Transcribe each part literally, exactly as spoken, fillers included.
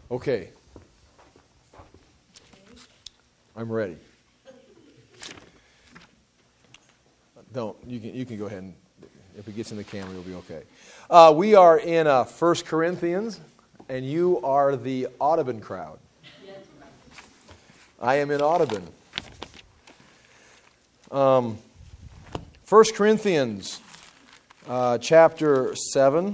Okay. I'm ready. Don't. You can you can go ahead and, if it gets in the camera, you'll be okay. Uh, we are in uh, First Corinthians, and you are the Audubon crowd. I am in Audubon. Um, First Corinthians uh, chapter seven.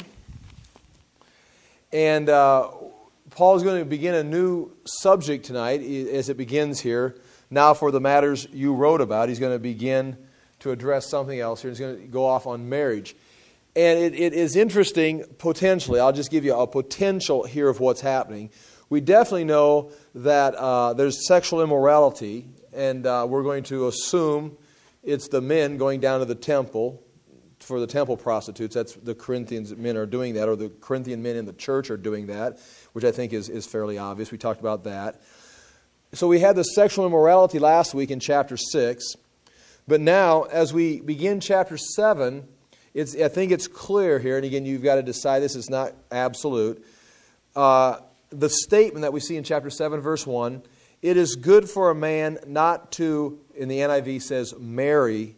And uh, Paul is going to begin a new subject tonight as it begins here. Now for the matters you wrote about. He's going to begin to address something else here. He's going to go off on marriage. And it, it is interesting, potentially. I'll just give you a potential here of what's happening. We definitely know that uh, there's sexual immorality, and uh, we're going to assume it's the men going down to the temple for the temple prostitutes. That's the Corinthians men are doing that, or the Corinthian men in the church are doing that, which I think is, is fairly obvious. We talked about that. So we had the sexual immorality last week in chapter six. But now, as we begin chapter seven, it's, I think it's clear here, and again, you've got to decide this is not absolute. Uh, the statement that we see in chapter seven, verse one, it is good for a man not to, in the N I V says, marry.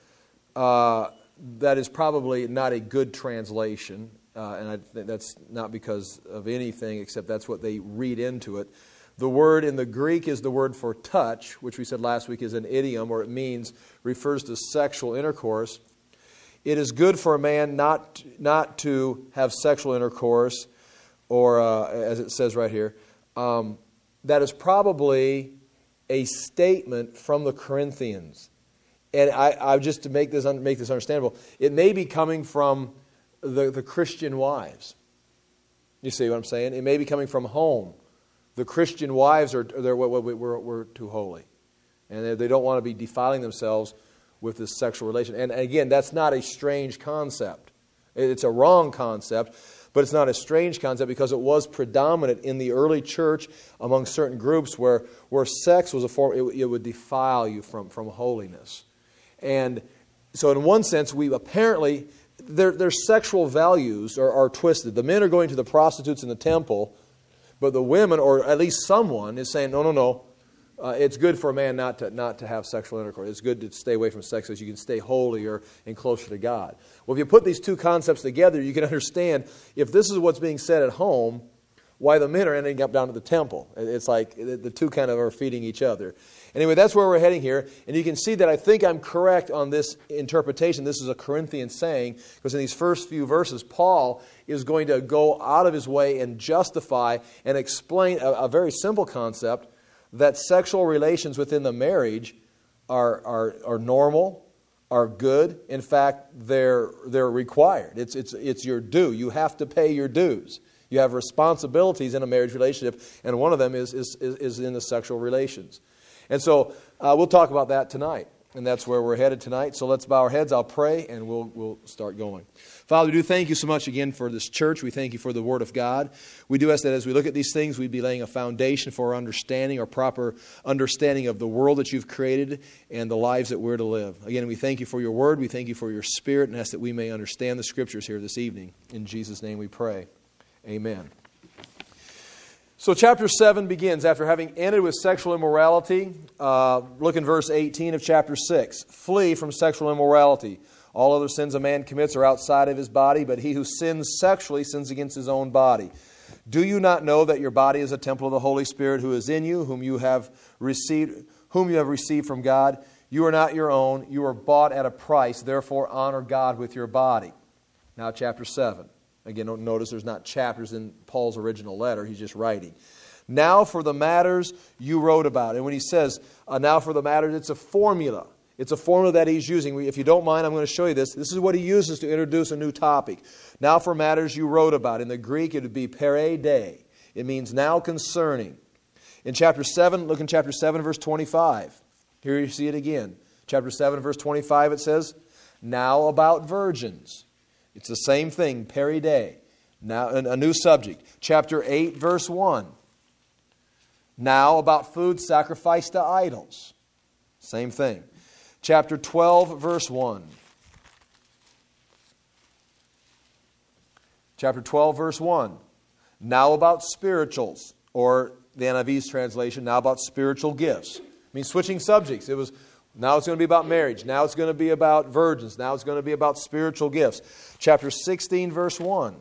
Uh, that is probably not a good translation, uh, and I think that's not because of anything, except that's what they read into it. The word in the Greek is the word for touch, which we said last week is an idiom, or it means, refers to sexual intercourse. It is good for a man not, not to have sexual intercourse, or uh, as it says right here. Um, that is probably a statement from the Corinthians. And I, I just to make this make this understandable, it may be coming from the, the Christian wives. You see what I'm saying? It may be coming from home. The Christian wives are they're we're, we're too holy, and they don't want to be defiling themselves with this sexual relation. And again, that's not a strange concept. It's a wrong concept, but it's not a strange concept because it was predominant in the early church among certain groups where where sex was a form. It, it would defile you from from holiness, and so in one sense, we apparently their their sexual values are, are twisted. The men are going to the prostitutes in the temple. But the women, or at least someone, is saying, no, no, no, uh, it's good for a man not to not to have sexual intercourse. It's good to stay away from sex so you can stay holier and closer to God. Well, if you put these two concepts together, you can understand if this is what's being said at home, why the men are ending up down at the temple. It's like the two kind of are feeding each other. Anyway, that's where we're heading here. And you can see that I think I'm correct on this interpretation. This is a Corinthian saying, because in these first few verses, Paul is going to go out of his way and justify and explain a, a very simple concept that sexual relations within the marriage are, are, are normal, are good. In fact, they're, they're required. It's, it's, it's your due. You have to pay your dues. You have responsibilities in a marriage relationship, and one of them is, is, is in the sexual relations. And so uh, we'll talk about that tonight, and that's where we're headed tonight. So let's bow our heads, I'll pray, and we'll we'll start going. Father, we do thank you so much again for this church. We thank you for the Word of God. We do ask that as we look at these things, we'd be laying a foundation for our understanding, our proper understanding of the world that you've created and the lives that we're to live. Again, we thank you for your Word. We thank you for your Spirit, and ask that we may understand the Scriptures here this evening. In Jesus' name we pray. Amen. So chapter seven begins after having ended with sexual immorality. Uh, look in verse eighteen of chapter six. Flee from sexual immorality. All other sins a man commits are outside of his body, but he who sins sexually sins against his own body. Do you not know that your body is a temple of the Holy Spirit who is in you, whom you have received, whom you have received from God? You are not your own. You are bought at a price. Therefore, honor God with your body. Now, chapter seven. Again, don't notice there's not chapters in Paul's original letter. He's just writing. Now for the matters you wrote about. And when he says, uh, now for the matters, it's a formula. It's a formula that he's using. If you don't mind, I'm going to show you this. This is what he uses to introduce a new topic. Now for matters you wrote about. In the Greek, it would be pere de. It means now concerning. In chapter seven, look in chapter seven, verse twenty-five. Here you see it again. Chapter seven, verse twenty-five, it says, now about virgins. It's the same thing, peri de. Now, a new subject. Chapter eight, verse one. Now about food sacrificed to idols. Same thing. Chapter twelve, verse one. Chapter twelve, verse one. Now about spirituals. or the N I V's translation, now about spiritual gifts. I mean, switching subjects. It was, now it's going to be about marriage. Now it's going to be about virgins. Now it's going to be about spiritual gifts. Chapter sixteen, verse one.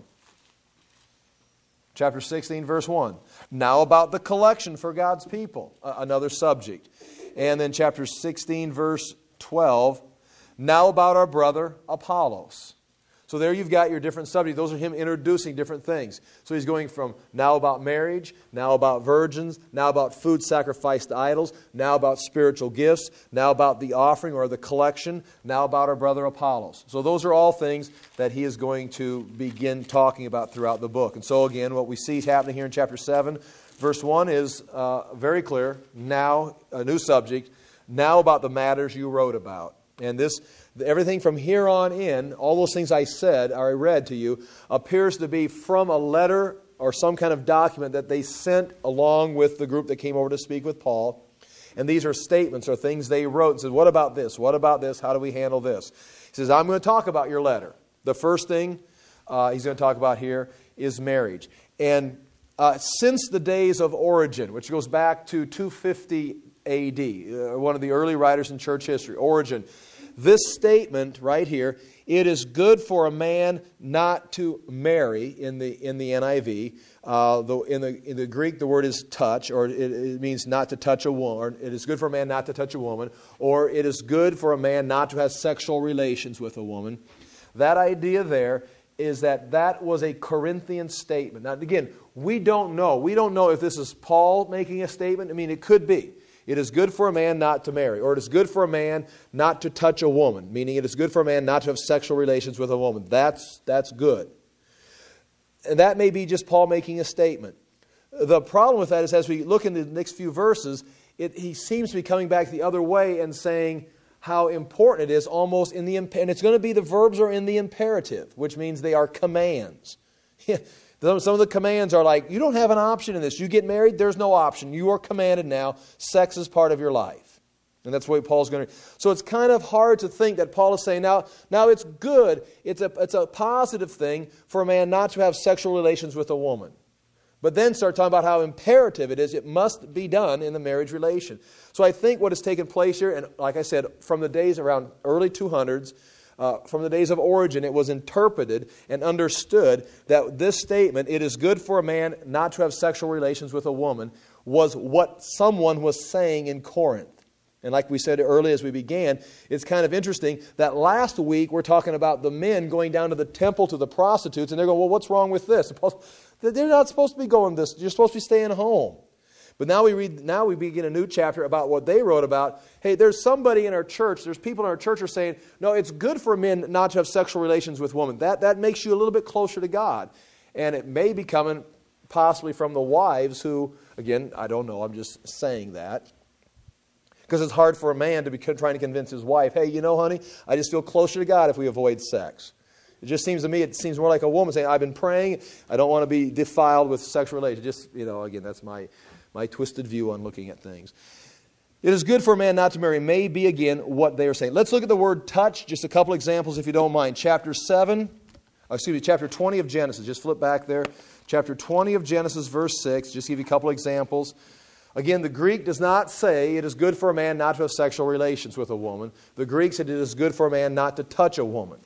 Chapter sixteen, verse one. Now about the collection for God's people. Uh, another subject. And then chapter sixteen, verse twelve. Now about our brother Apollos. So there you've got your different subjects. Those are him introducing different things. So he's going from now about marriage, now about virgins, now about food sacrificed to idols, now about spiritual gifts, now about the offering or the collection, now about our brother Apollos. So those are all things that he is going to begin talking about throughout the book. And so again, what we see is happening here in chapter seven, verse one is uh, very clear. Now, a new subject, now about the matters you wrote about. And this, everything from here on in, all those things I said, or I read to you, appears to be from a letter or some kind of document that they sent along with the group that came over to speak with Paul. And these are statements or things they wrote and said, what about this? What about this? How do we handle this? He says, I'm going to talk about your letter. The first thing uh, he's going to talk about here is marriage. And uh, since the days of Origen, which goes back to two fifty A D, uh, one of the early writers in church history, Origen, this statement right here, it is good for a man not to marry in the in the N I V. Uh, the, in the in the Greek, the word is touch, or it, it means not to touch a woman. It is good for a man not to touch a woman, or it is good for a man not to have sexual relations with a woman. That idea there is that that was a Corinthian statement. Now, again, we don't know. We don't know if this is Paul making a statement. I mean, it could be. It is good for a man not to marry, or it is good for a man not to touch a woman, meaning it is good for a man not to have sexual relations with a woman. That's, that's good. And that may be just Paul making a statement. The problem with that is as we look into the next few verses, it, he seems to be coming back the other way and saying how important it is almost in the, and it's going to be the verbs are in the imperative, which means they are commands. Some of the commands are like, you don't have an option in this. You get married, there's no option. You are commanded now. Sex is part of your life. And that's what Paul's going to... So it's kind of hard to think that Paul is saying, now, now it's good, it's a, it's a positive thing for a man not to have sexual relations with a woman. But then start talking about how imperative it is. It must be done in the marriage relation. So I think what has taken place here, and like I said, from the days around early two hundreds, Uh, from the days of Origen, it was interpreted and understood that this statement, it is good for a man not to have sexual relations with a woman, was what someone was saying in Corinth. And like we said earlier as we began, it's kind of interesting that last week we're talking about the men going down to the temple to the prostitutes, and they're going, well, what's wrong with this? They're not supposed to be going this. You're supposed to be staying home. But now we read. Now we begin a new chapter about what they wrote about. Hey, there's somebody in our church, there's people in our church who are saying, no, it's good for men not to have sexual relations with women. That, that makes you a little bit closer to God. And it may be coming possibly from the wives who, again, I don't know, I'm just saying that. Because it's hard for a man to be trying to convince his wife, hey, you know, honey, I just feel closer to God if we avoid sex. It just seems to me, it seems more like a woman saying, I've been praying, I don't want to be defiled with sexual relations. Just, you know, again, that's my... my twisted view on looking at things. It is good for a man not to marry may be, again, what they are saying. Let's look at the word touch, just a couple examples if you don't mind. Chapter seven, excuse me, chapter twenty of Genesis. Just flip back there. Chapter twenty of Genesis, verse six. Just give you a couple examples. Again, the Greek does not say it is good for a man not to have sexual relations with a woman. The Greek said it is good for a man not to touch a woman.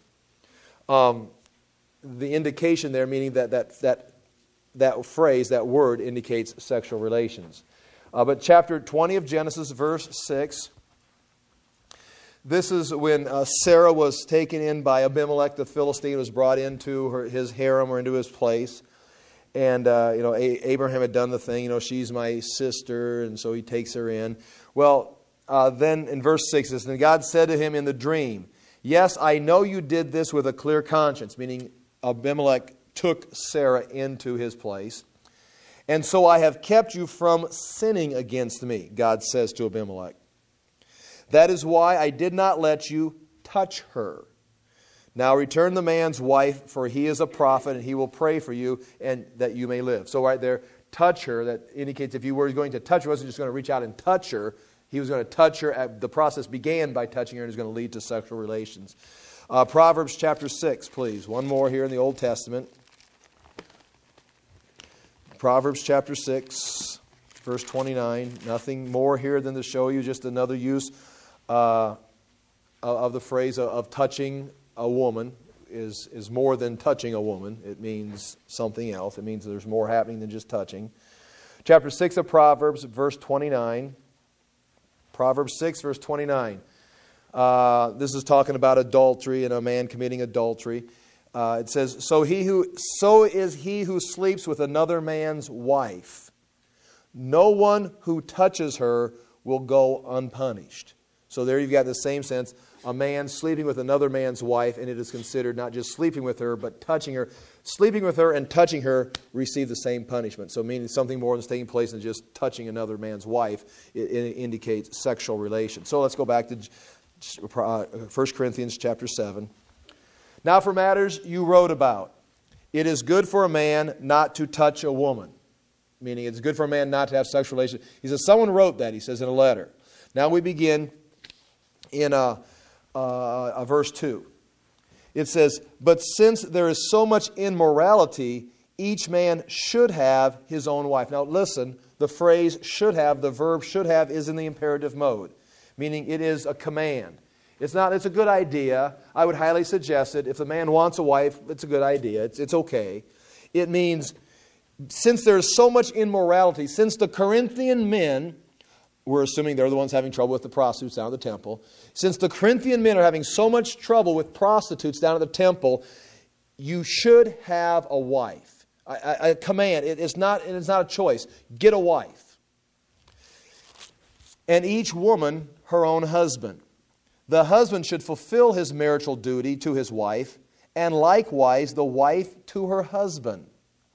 Um, the indication there, meaning that that that That phrase, that word, indicates sexual relations. Uh, but chapter twenty of Genesis, verse six. This is when uh, Sarah was taken in by Abimelech, the Philistine, was brought into her, his harem or into his place. And, uh, you know, A- Abraham had done the thing, you know, she's my sister, and so he takes her in. Well, uh, then in verse six, it says, and God said to him in the dream, yes, I know you did this with a clear conscience, meaning Abimelech took Sarah into his place. And so I have kept you from sinning against me, God says to Abimelech. That is why I did not let you touch her. Now return the man's wife, for he is a prophet, and he will pray for you, and that you may live. So right there, touch her, that indicates if you were going to touch her, he wasn't just going to reach out and touch her. He was going to touch her. The process began by touching her, and is going to lead to sexual relations. Uh, Proverbs chapter six, please. One more here in the Old Testament. Proverbs chapter six, verse twenty-nine. Nothing more here than to show you just another use uh, of the phrase of, of touching a woman is, is more than touching a woman. It means something else. It means there's more happening than just touching. Chapter six of Proverbs, verse twenty-nine. Proverbs six, verse twenty-nine. Uh, this is talking about adultery and a man committing adultery. Uh, it says, so he who so is he who sleeps with another man's wife. No one who touches her will go unpunished. So there you've got the same sense. A man sleeping with another man's wife, and it is considered not just sleeping with her, but touching her. Sleeping with her and touching her receive the same punishment. So meaning something more than taking place than just touching another man's wife. It, it indicates sexual relation. So let's go back to First Corinthians chapter seven. Now for matters you wrote about. It is good for a man not to touch a woman. Meaning it's good for a man not to have sexual relations. He says, someone wrote that, he says in a letter. Now we begin in a, a, a verse two. It says, but since there is so much immorality, each man should have his own wife. Now listen, the phrase should have, the verb should have is in the imperative mode. Meaning it is a command. It's not, it's a good idea. I would highly suggest it. If the man wants a wife, it's a good idea. It's, it's okay. It means, since there's so much immorality, since the Corinthian men, we're assuming they're the ones having trouble with the prostitutes down at the temple, since the Corinthian men are having so much trouble with prostitutes down at the temple, you should have a wife. A, a, a command. It, it's not, it's not a choice. Get a wife. And each woman her own husband. The husband should fulfill his marital duty to his wife, and likewise the wife to her husband.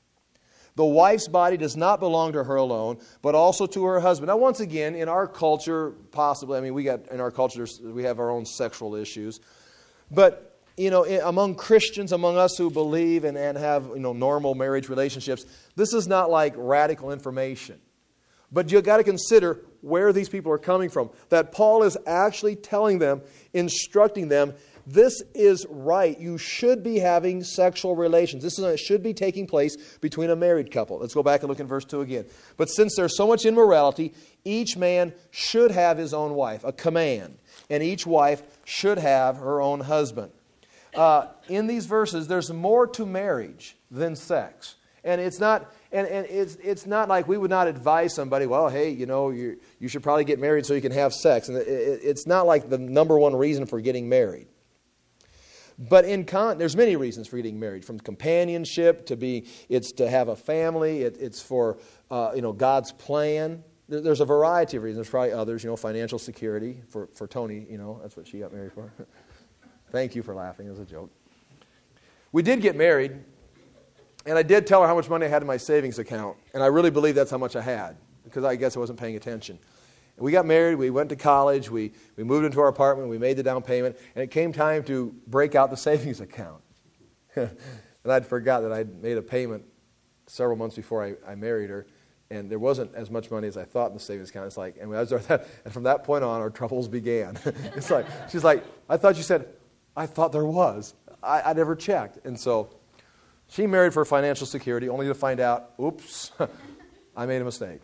The wife's body does not belong to her alone, but also to her husband. Now, once again, in our culture, possibly, I mean, we got in our culture, we have our own sexual issues. But, you know, among Christians, among us who believe and, and have, you know, normal marriage relationships, this is not like radical information. But you've got to consider where these people are coming from. That Paul is actually telling them, instructing them, this is right. You should be having sexual relations. This is, it should be taking place between a married couple. Let's go back and look in verse two again. But since there's so much immorality, each man should have his own wife, a command. And each wife should have her own husband. Uh, in these verses, there's more to marriage than sex. And it's not... And, and it's it's not like we would not advise somebody, well, hey, you know, you you should probably get married so you can have sex. And it, it, it's not like the number one reason for getting married. But in con, there's many reasons for getting married, from companionship to be, it's to have a family, it, it's for, uh, you know, God's plan. There, there's a variety of reasons. There's probably others, you know, financial security for, for Tony, you know, that's what she got married for. Thank you for laughing, it was a joke. We did get married. And I did tell her how much money I had in my savings account. And I really believe that's how much I had, because I guess I wasn't paying attention. And we got married, we went to college, we, we moved into our apartment, we made the down payment, and it came time to break out the savings account. And I'd forgot that I'd made a payment several months before I, I married her, and there wasn't as much money as I thought in the savings account. It's like, and, I was, and from that point on, our troubles began. It's like, she's like, I thought you said, I thought there was. I, I never checked. And so... she married for financial security, only to find out, oops, I made a mistake.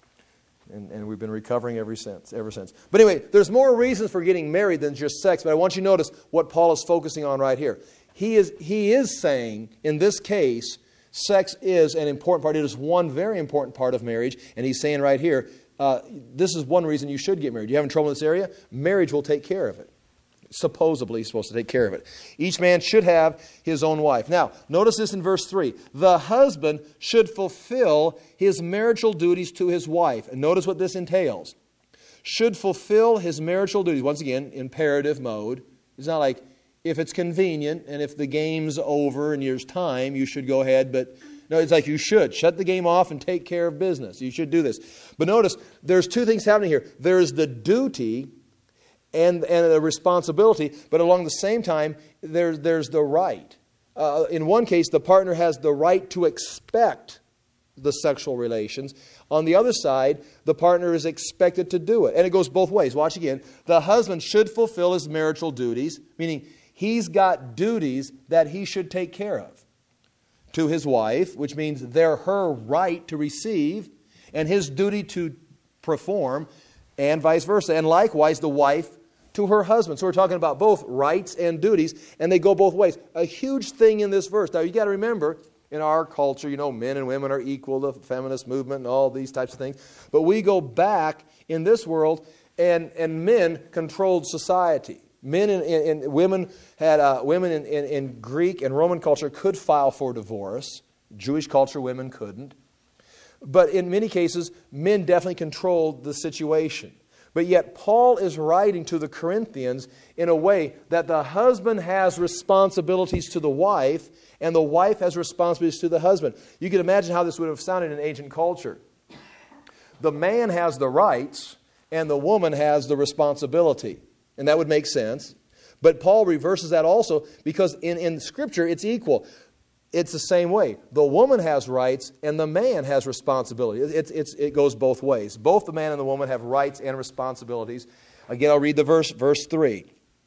And, and we've been recovering ever since, ever since. But anyway, there's more reasons for getting married than just sex, but I want you to notice what Paul is focusing on right here. He is, he is saying, in this case, sex is an important part. It is one very important part of marriage, and he's saying right here, uh, this is one reason you should get married. You having trouble in this area? Marriage will take care of it. Supposedly supposed to take care of it. Each man should have his own wife. Now, notice this in verse three. The husband should fulfill his marital duties to his wife. And notice what this entails. Should fulfill his marital duties. Once again, imperative mode. It's not like, if it's convenient and if the game's over and there's time, you should go ahead. But no, it's like you should. Shut the game off and take care of business. You should do this. But notice, there's two things happening here. There's the duty and and a responsibility, but along the same time, there's there's the right. Uh, in one case, the partner has the right to expect the sexual relations. On the other side, the partner is expected to do it. And it goes both ways. Watch again. The husband should fulfill his marital duties, meaning he's got duties that he should take care of. to his wife, which means they're her right to receive and his duty to perform, and vice versa. And likewise, the wife to her husband. So we're talking about both rights and duties, and they go both ways. A huge thing in this verse. Now, you got to remember, in our culture, you know, men and women are equal, the feminist movement and all these types of things. But we go back in this world, and, and men controlled society. Men and, and, and women had uh, women in, in, in Greek and Roman culture could file for divorce. Jewish culture, women couldn't. But in many cases, men definitely controlled the situation. But yet Paul is writing to the Corinthians in a way that the husband has responsibilities to the wife, and the wife has responsibilities to the husband. You can imagine how this would have sounded in ancient culture. The man has the rights, and the woman has the responsibility. And that would make sense. But Paul reverses that also, because in, in Scripture it's equal. It's the same way. The woman has rights and the man has responsibility. It's, it's, it goes both ways. Both the man and the woman have rights and responsibilities. Again, I'll read the verse, verse three.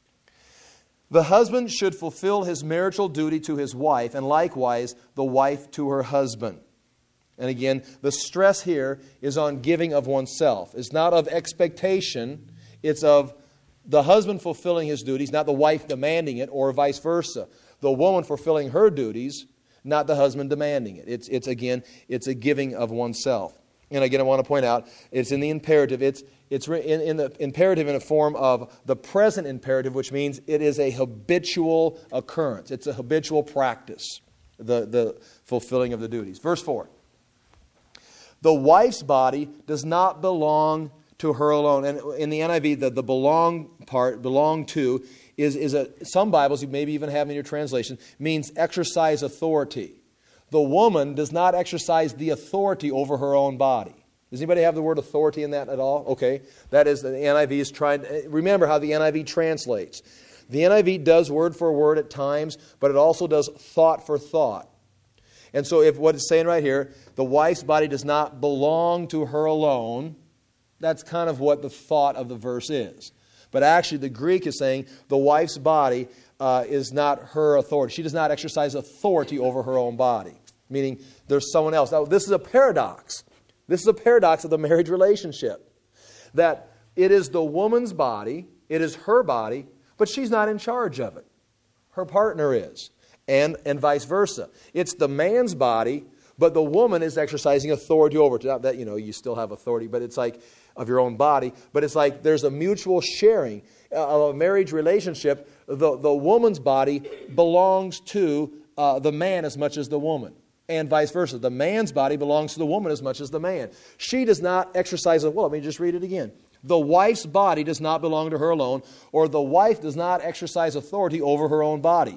The husband should fulfill his marital duty to his wife, and likewise the wife to her husband. And again, the stress here is on giving of oneself. It's not of expectation. It's of the husband fulfilling his duties, not the wife demanding it, or vice versa. The woman fulfilling her duties, not the husband demanding it. It's, it's again, it's a giving of oneself. And again, I want to point out, it's in the imperative. It's, it's in, in the imperative in a form of the present imperative, which means it is a habitual occurrence. It's a habitual practice, the, the fulfilling of the duties. Verse four. The wife's body does not belong to her alone. And in the N I V, the, the belong part, belong to, is, is a, some Bibles, you maybe even have in your translation, means exercise authority. The woman does not exercise the authority over her own body. Does anybody have the word authority in that at all? Okay. That is, the N I V is trying, remember how the N I V translates. The N I V does word for word at times, but it also does thought for thought. And so if what it's saying right here, the wife's body does not belong to her alone, that's kind of what the thought of the verse is. But actually the Greek is saying the wife's body uh, is not her authority. She does not exercise authority over her own body, meaning there's someone else. Now this is a paradox. This is a paradox of the marriage relationship. That it is the woman's body, it is her body, but she's not in charge of it. Her partner is. And, and vice versa. It's the man's body, but the woman is exercising authority over it. Not that, you know, you still have authority, but it's like of your own body. But it's like there's a mutual sharing of a marriage relationship. The, the woman's body belongs to uh, the man as much as the woman. And vice versa. The man's body belongs to the woman as much as the man. She does not exercise, well, let me just read it again. The wife's body does not belong to her alone, or the wife does not exercise authority over her own body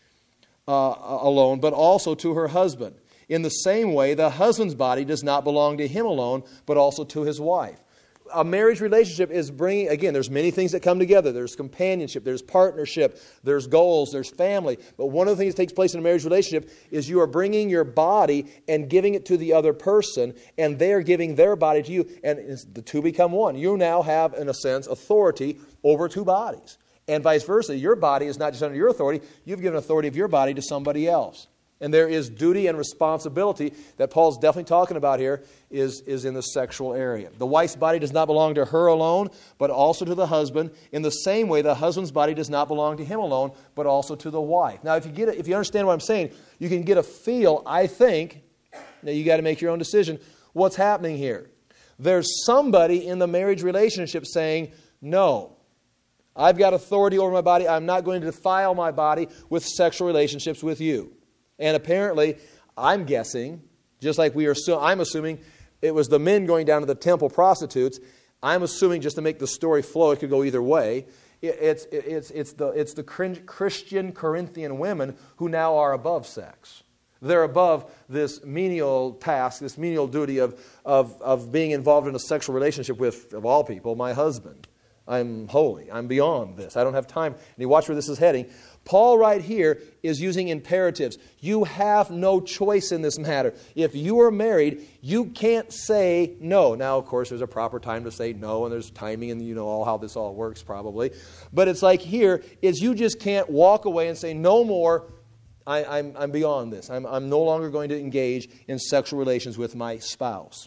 uh, alone, but also to her husband. In the same way, the husband's body does not belong to him alone, but also to his wife. A marriage relationship is bringing, again, there's many things that come together. There's companionship, there's partnership, there's goals, there's family. But one of the things that takes place in a marriage relationship is you are bringing your body and giving it to the other person, and they're giving their body to you, and the two become one. You now have, in a sense, authority over two bodies. And vice versa. Your body is not just under your authority. You've given authority of your body to somebody else. And there is duty and responsibility that Paul's definitely talking about here is, is in the sexual area. The wife's body does not belong to her alone, but also to the husband. In the same way, the husband's body does not belong to him alone, but also to the wife. Now, if you get it, if you understand what I'm saying, you can get a feel, I think, now you got to make your own decision, what's happening here. There's somebody in the marriage relationship saying, no, I've got authority over my body. I'm not going to defile my body with sexual relationships with you. And apparently, I'm guessing, just like we are, I'm assuming it was the men going down to the temple prostitutes. I'm assuming, just to make the story flow, it could go either way. It, it's, it's, it's, the, it's the Christian Corinthian women who now are above sex. They're above this menial task, this menial duty of, of, of being involved in a sexual relationship with, of all people, my husband. I'm holy. I'm beyond this. I don't have time. And you watch where this is heading. Paul right here is using imperatives. You have no choice in this matter. If you are married, you can't say no. Now, of course, there's a proper time to say no, and there's timing, and you know all how this all works probably. But it's like here, is you just can't walk away and say, no more, I, I'm, I'm beyond this. I'm, I'm no longer going to engage in sexual relations with my spouse.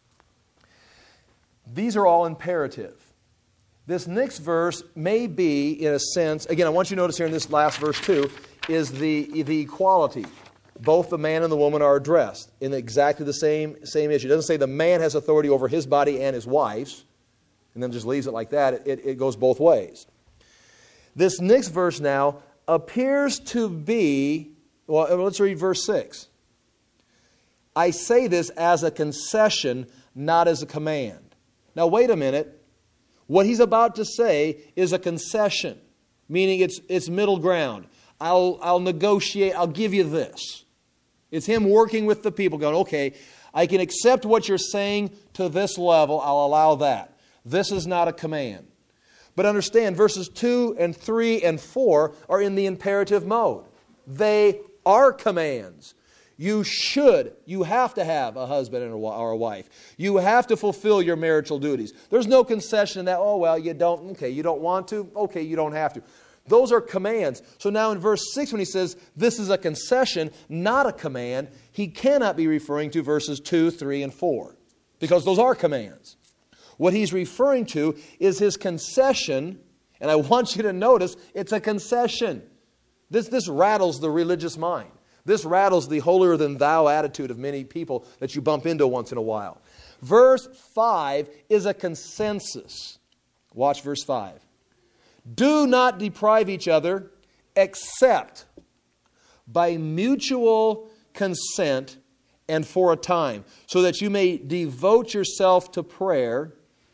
These are all imperative. This next verse may be, in a sense, again, I want you to notice here in this last verse too, is the, the equality. Both the man and the woman are addressed in exactly the same, same issue. It doesn't say the man has authority over his body and his wife's, and then just leaves it like that. It, it goes both ways. This next verse now appears to be, well, let's read verse six. I say this as a concession, not as a command. Now, wait a minute. What he's about to say is a concession, meaning it's it's middle ground. I'll I'll negotiate, I'll give you this. It's him working with the people, going, okay, I can accept what you're saying to this level, I'll allow that. This is not a command. But understand, verses two and three and four are in the imperative mode. They are commands. You should, you have to have a husband and a, or a wife. You have to fulfill your marital duties. There's no concession in that, oh, well, you don't, okay, you don't want to, okay, you don't have to. Those are commands. So now in verse six, when he says this is a concession, not a command, he cannot be referring to verses two, three, and four, because those are commands. What he's referring to is his concession, and I want you to notice it's a concession. This, this rattles the religious mind. This rattles the holier-than-thou attitude of many people that you bump into once in a while. Verse five is a consensus. Watch verse five. Do not deprive each other except by mutual consent and for a time, so that you may devote yourself to prayer,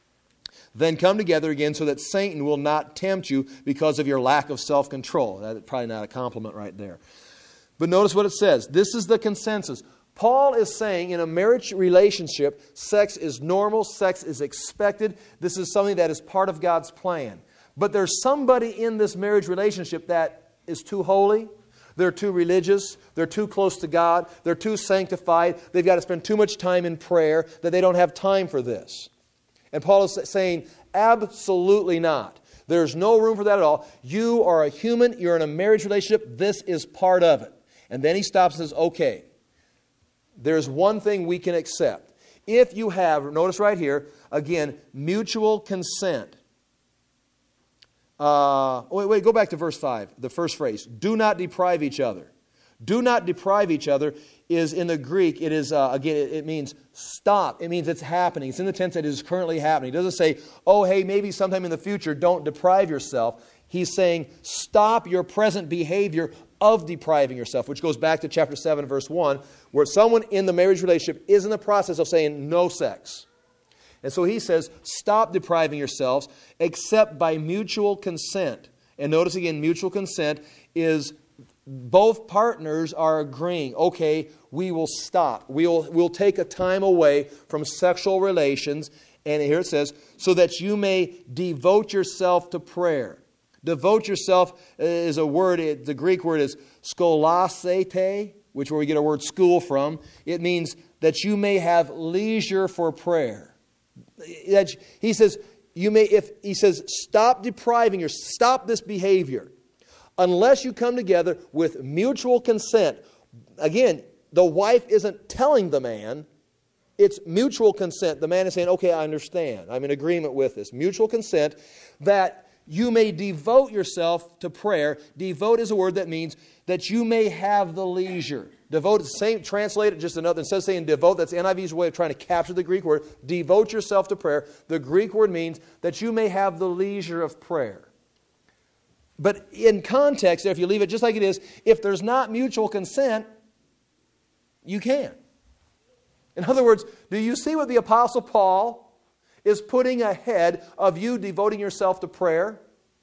then come together again so that Satan will not tempt you because of your lack of self-control. That's probably not a compliment right there. But notice what it says. This is the consensus. Paul is saying in a marriage relationship, sex is normal, sex is expected. This is something that is part of God's plan. But there's somebody in this marriage relationship that is too holy. They're too religious. They're too close to God. They're too sanctified. They've got to spend too much time in prayer that they don't have time for this. And Paul is saying, absolutely not. There's no room for that at all. You are a human. You're in a marriage relationship. This is part of it. And then he stops and says, okay, there's one thing we can accept. If you have, notice right here, again, mutual consent. Uh, wait, wait, go back to verse five, the first phrase. Do not deprive each other. Do not deprive each other is in the Greek, it is, uh, again, it, it means stop. It means it's happening. It's in the tense that it is currently happening. It doesn't say, oh, hey, maybe sometime in the future, don't deprive yourself. He's saying, stop your present behavior of depriving yourself, which goes back to chapter seven, verse one, where someone in the marriage relationship is in the process of saying no sex. And so he says, stop depriving yourselves except by mutual consent. And notice again, mutual consent is both partners are agreeing, okay, we will stop. We'll, we'll take a time away from sexual relations. And here it says, so that you may devote yourself to prayer. Devote yourself is a word, the Greek word is skolasete, which is where we get our word school from. It means that you may have leisure for prayer. He says, you may, if he says, stop depriving your, stop this behavior. Unless you come together with mutual consent. Again, the wife isn't telling the man. It's mutual consent. The man is saying, okay, I understand. I'm in agreement with this. Mutual consent that you may devote yourself to prayer. Devote is a word that means that you may have the leisure. Devote is the same, translate it just another. Instead of saying devote, that's N I V's way of trying to capture the Greek word. Devote yourself to prayer. The Greek word means that you may have the leisure of prayer. But in context, if you leave it just like it is, if there's not mutual consent, you can't. In other words, do you see what the Apostle Paul is putting ahead of you devoting yourself to prayer?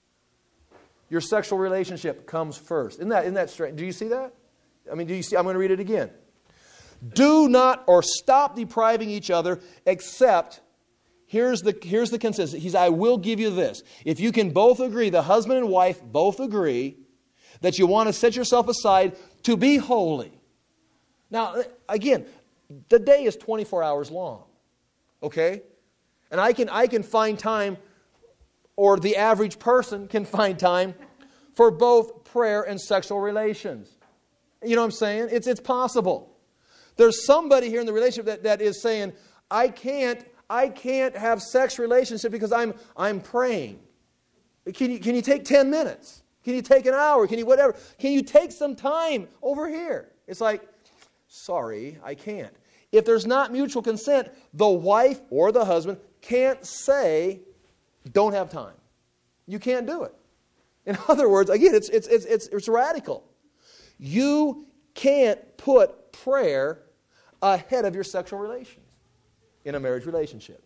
Your sexual relationship comes first. Isn't that, isn't that strange? Do you see that? I mean, do you see? I'm going to read it again. Do not or stop depriving each other except... Here's the, here's the consensus. He's, I will give you this. If you can both agree, the husband and wife both agree, that you want to set yourself aside to be holy. Now, again, the day is twenty-four hours long. Okay? And I can, I can find time, or the average person can find time, for both prayer and sexual relations. You know what I'm saying? It's, it's possible. There's somebody here in the relationship that, that is saying, I can't, I can't have sex relationship because I'm, I'm praying. Can you, can you take ten minutes? Can you take an hour? Can you whatever? Can you take some time over here? It's like, sorry, I can't. If there's not mutual consent, the wife or the husband can't say, don't have time. You can't do it. In other words, again, it's, it's, it's, it's, it's radical. You can't put prayer ahead of your sexual relations in a marriage relationship.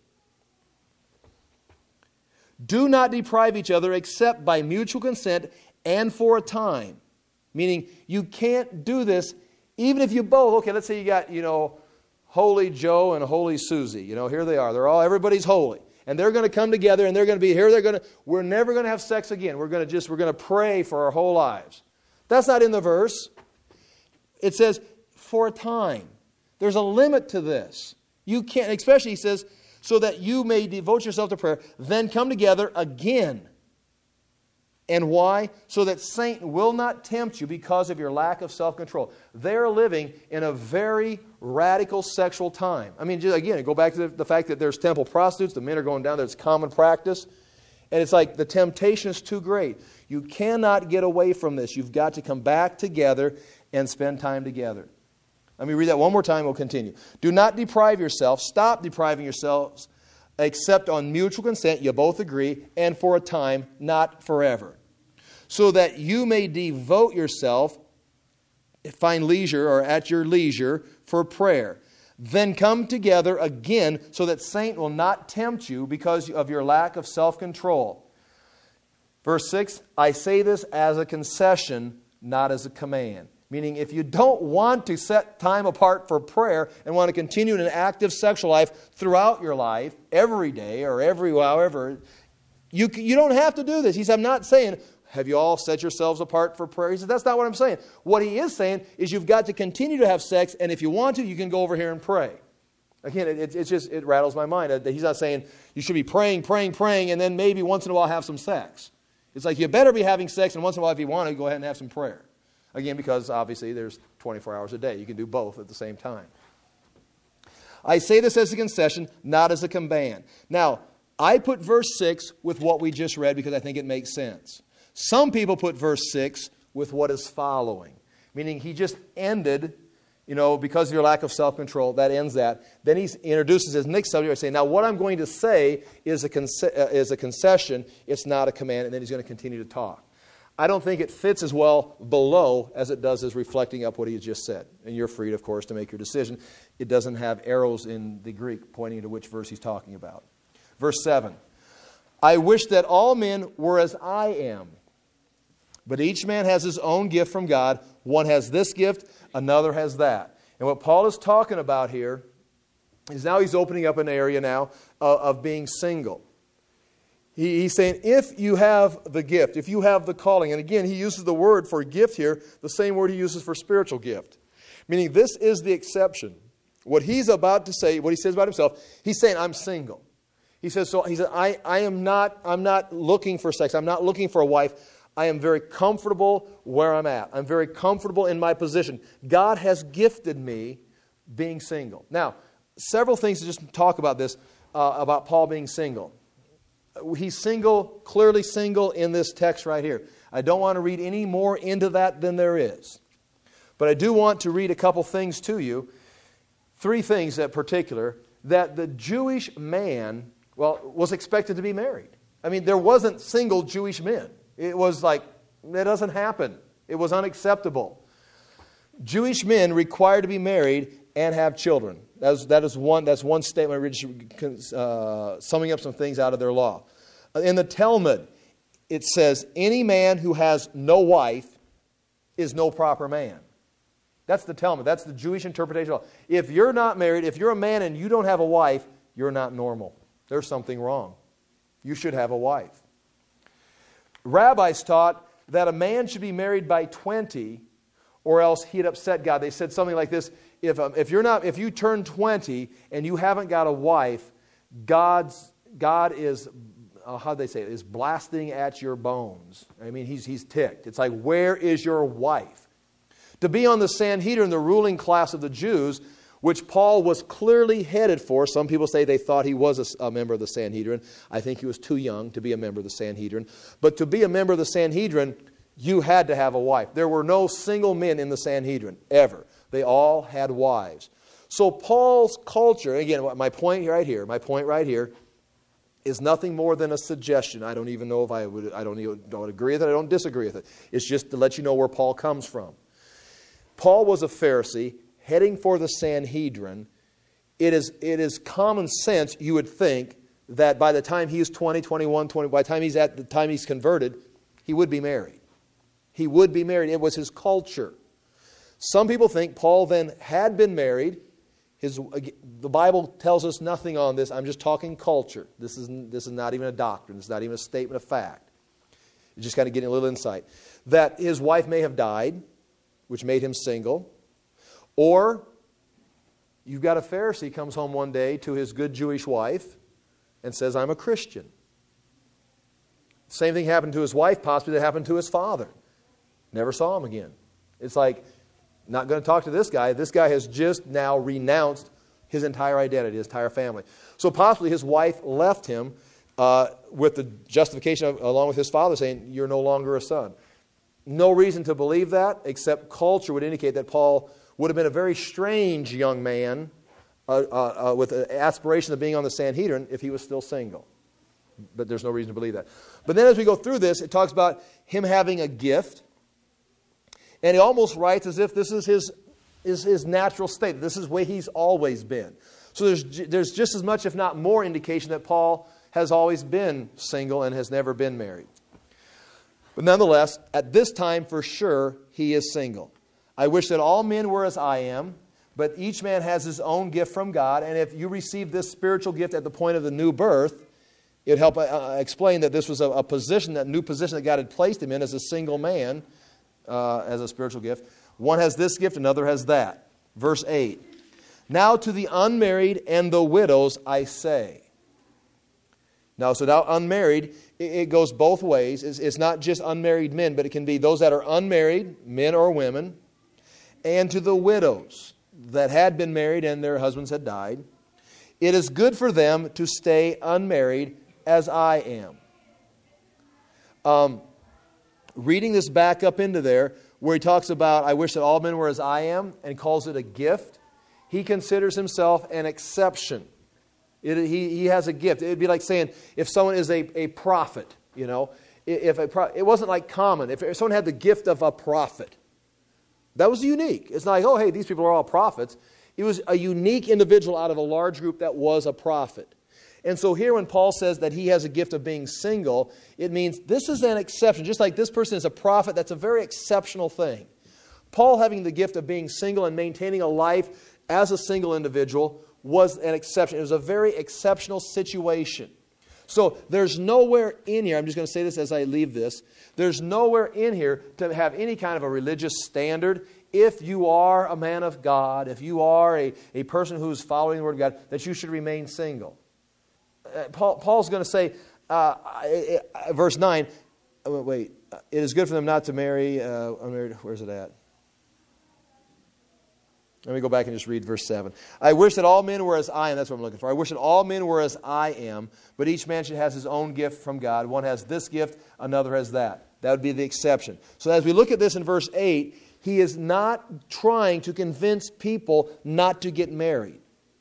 Do not deprive each other except by mutual consent and for a time. Meaning, you can't do this even if you both, okay, let's say you got, you know, Holy Joe and Holy Susie. You know, here they are. They're all, everybody's holy. And they're going to come together and they're going to be here. They're going to, we're never going to have sex again. We're going to just, we're going to pray for our whole lives. That's not in the verse. It says, for a time. There's a limit to this. You can't, especially, he says, so that you may devote yourself to prayer, then come together again. And why? So that Satan will not tempt you because of your lack of self-control. They're living in a very radical sexual time. I mean, just, again, go back to the, the fact that there's temple prostitutes. The men are going down there. It's common practice. And it's like the temptation is too great. You cannot get away from this. You've got to come back together and spend time together. Let me read that one more time. We'll continue. Do not deprive yourself. Stop depriving yourselves except on mutual consent. You both agree. And for a time, not forever. So that you may devote yourself, find leisure or at your leisure for prayer. Then come together again so that Satan will not tempt you because of your lack of self-control. Verse six, I say this as a concession, not as a command. Meaning, if you don't want to set time apart for prayer and want to continue in an active sexual life throughout your life, every day or every however, you, you don't have to do this. He said, I'm not saying, have you all set yourselves apart for prayer? He said, that's not what I'm saying. What he is saying is you've got to continue to have sex, and if you want to, you can go over here and pray. Again, it, it's just, it rattles my mind. He's not saying you should be praying, praying, praying, and then maybe once in a while have some sex. It's like you better be having sex, and once in a while, if you want to, go ahead and have some prayer. Again, because obviously there's twenty-four hours a day. You can do both at the same time. I say this as a concession, not as a command. Now, I put verse six with what we just read because I think it makes sense. Some people put verse six with what is following. Meaning he just ended, you know, because of your lack of self-control, that ends that. Then he introduces his next subject by saying, now what I'm going to say is a, conce- uh, is a concession, it's not a command, and then he's going to continue to talk. I don't think it fits as well below as it does as reflecting up what he just said. And you're free, of course, to make your decision. It doesn't have arrows in the Greek pointing to which verse he's talking about. Verse seven, I wish that all men were as I am, but each man has his own gift from God. One has this gift, another has that. And what Paul is talking about here is now he's opening up an area now of, of being single. He, he's saying if you have the gift, if you have the calling, and again he uses the word for gift here, the same word he uses for spiritual gift. Meaning this is the exception. What he's about to say, what he says about himself, he's saying I'm single. He says, so he said, I, I am not, I'm not looking for sex. I'm not looking for a wife. I am very comfortable where I'm at. I'm very comfortable in my position. God has gifted me being single. Now, several things to just talk about this, uh, about Paul being single. He's single, clearly single in this text right here. I don't want to read any more into that than there is. But I do want to read a couple things to you. Three things in particular. That the Jewish man, well, was expected to be married. I mean, there wasn't single Jewish men. It was like, that doesn't happen. It was unacceptable. Jewish men required to be married and have children. That is, that is one, that's one statement, uh, summing up some things out of their law. In the Talmud, it says, any man who has no wife is no proper man. That's the Talmud. That's the Jewish interpretation of law. If you're not married, if you're a man and you don't have a wife, you're not normal. There's something wrong. You should have a wife. Rabbis taught that a man should be married by twenty, or else he'd upset God. They said something like this: If um, if you're not, if you turn twenty and you haven't got a wife, God's God is uh, how do they say it? Is blasting at your bones. I mean, he's he's ticked. It's like, where is your wife? To be on the Sanhedrin, the ruling class of the Jews, which Paul was clearly headed for. Some people say they thought he was a, a member of the Sanhedrin. I think he was too young to be a member of the Sanhedrin. But to be a member of the Sanhedrin, you had to have a wife. There were no single men in the Sanhedrin, ever. They all had wives. So Paul's culture, again, my point right here, my point right here, is nothing more than a suggestion. I don't even know if I would, I don't, even, don't agree with it, I don't disagree with it. It's just to let you know where Paul comes from. Paul was a Pharisee heading for the Sanhedrin. It is, it is common sense, you would think, that by the time he's twenty, twenty-one, twenty, by the time he's at the time he's converted, he would be married. He would be married. It was his culture. Some people think Paul then had been married. His, the Bible tells us nothing on this. I'm just talking culture. This is, this is not even a doctrine. This is not even a statement of fact. You're just kind of getting a little insight. That his wife may have died, which made him single. Or you've got a Pharisee comes home one day to his good Jewish wife and says, I'm a Christian. Same thing happened to his wife, possibly that happened to his father. Never saw him again. It's like, not going to talk to this guy. This guy has just now renounced his entire identity, his entire family. So possibly his wife left him uh, with the justification of, along with his father saying, you're no longer a son. No reason to believe that, except culture would indicate that Paul would have been a very strange young man uh, uh, uh, with an aspiration of being on the Sanhedrin if he was still single. But there's no reason to believe that. But then as we go through this, it talks about him having a gift. And he almost writes as if this is his, is his natural state. This is where he's always been. So there's, there's just as much, if not more, indication that Paul has always been single and has never been married. But nonetheless, at this time, for sure, he is single. I wish that all men were as I am, but each man has his own gift from God. And if you receive this spiritual gift at the point of the new birth, it would help uh, explain that this was a, a position, that new position that God had placed him in as a single man, uh, as a spiritual gift. One has this gift, another has that. Verse eight. Now to the unmarried and the widows I say. Now, so now unmarried, it goes both ways. It's, it's not just unmarried men, but it can be those that are unmarried, men or women, and to the widows that had been married and their husbands had died. It is good for them to stay unmarried as I am. Um, reading this back up into there, where he talks about, I wish that all men were as I am, and calls it a gift, he considers himself an exception. It, he, he has a gift. It would be like saying, if someone is a, a prophet, you know, if a pro, it wasn't like common. If, if someone had the gift of a prophet, that was unique. It's not like, oh, hey, these people are all prophets. It was a unique individual out of a large group that was a prophet. And so here when Paul says that he has a gift of being single, it means this is an exception. Just like this person is a prophet, that's a very exceptional thing. Paul having the gift of being single and maintaining a life as a single individual was an exception. It was a very exceptional situation. So there's nowhere in here, I'm just going to say this as I leave this, there's nowhere in here to have any kind of a religious standard. If you are a man of God, if you are a, a person who's following the Word of God, that you should remain single. Uh, Paul, Paul's going to say, uh, uh, verse nine, uh, wait, it is good for them not to marry, uh, unmarried, where's it at? Let me go back and just read verse seven. I wish that all men were as I am. That's what I'm looking for. I wish that all men were as I am, but each man should have his own gift from God. One has this gift, another has that. That would be the exception. So as we look at this in verse eight, he is not trying to convince people not to get married.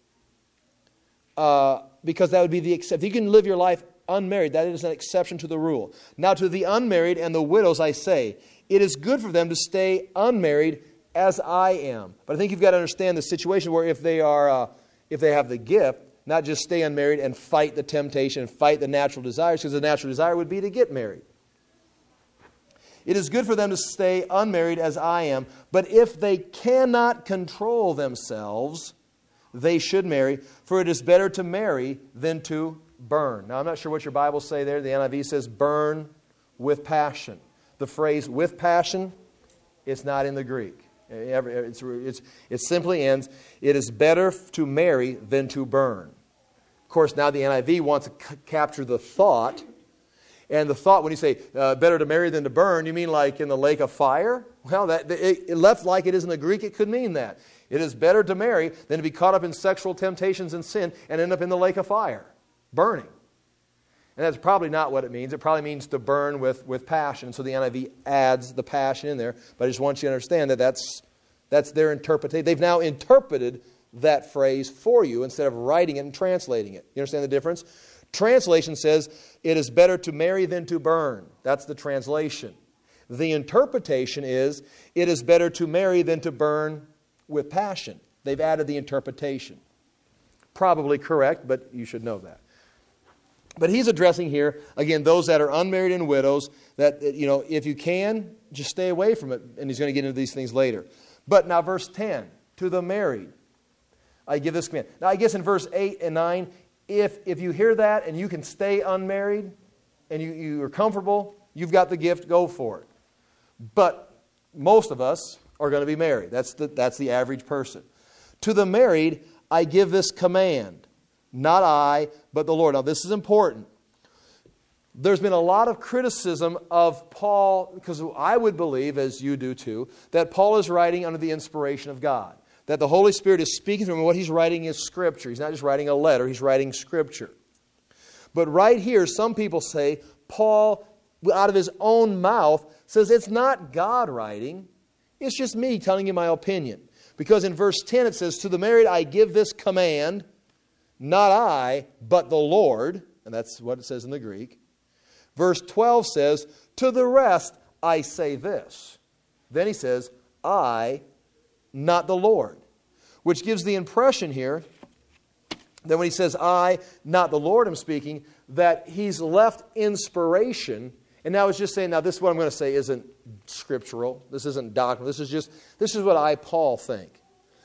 Uh, because that would be the exception. If you can live your life unmarried, that is an exception to the rule. Now to the unmarried and the widows I say, it is good for them to stay unmarried as I am. But I think you've got to understand the situation where if they are, uh, if they have the gift, not just stay unmarried and fight the temptation and fight the natural desires, because the natural desire would be to get married. It is good for them to stay unmarried as I am, but if they cannot control themselves, they should marry, for it is better to marry than to burn. Now, I'm not sure what your Bibles say there. The N I V says burn with passion. The phrase with passion, it's not in the Greek. It's, it's, it simply ends, it is better to marry than to burn. Of course, now the N I V wants to c- capture the thought, And the thought, when you say, uh, better to marry than to burn, you mean like in the lake of fire? Well, that, it, it left like it is in the Greek, it could mean that. It is better to marry than to be caught up in sexual temptations and sin and end up in the lake of fire, burning. And that's probably not what it means. It probably means to burn with, with passion. So the N I V adds the passion in there. But I just want you to understand that that's, that's their interpretation. They've now interpreted that phrase for you instead of writing it and translating it. You understand the difference? Translation says, it is better to marry than to burn. That's the translation. The interpretation is, it is better to marry than to burn with passion. They've added the interpretation. Probably correct, but you should know that. But he's addressing here, again, those that are unmarried and widows, that, you know, if you can, just stay away from it. And he's going to get into these things later. But now verse ten, to the married, I give this command. Now I guess in verse eight and nine, if, if you hear that and you can stay unmarried and you, you are comfortable, you've got the gift, go for it. But most of us are going to be married. That's the, that's the average person. To the married, I give this command. Not I, but the Lord. Now this is important. There's been a lot of criticism of Paul, because I would believe, as you do too, that Paul is writing under the inspiration of God. That the Holy Spirit is speaking to him, and what he's writing is Scripture. He's not just writing a letter, he's writing Scripture. But right here, some people say, Paul, out of his own mouth, says it's not God writing, it's just me telling you my opinion. Because in verse ten it says, to the married I give this command, not I, but the Lord. And that's what it says in the Greek. Verse twelve says, to the rest I say this. Then he says, I, not the Lord. Which gives the impression here that when he says, I, not the Lord, I'm speaking, that he's left inspiration. And now he's just saying, now this is what I'm going to say isn't scriptural. This isn't doctrinal. This is just, this is what I, Paul, think.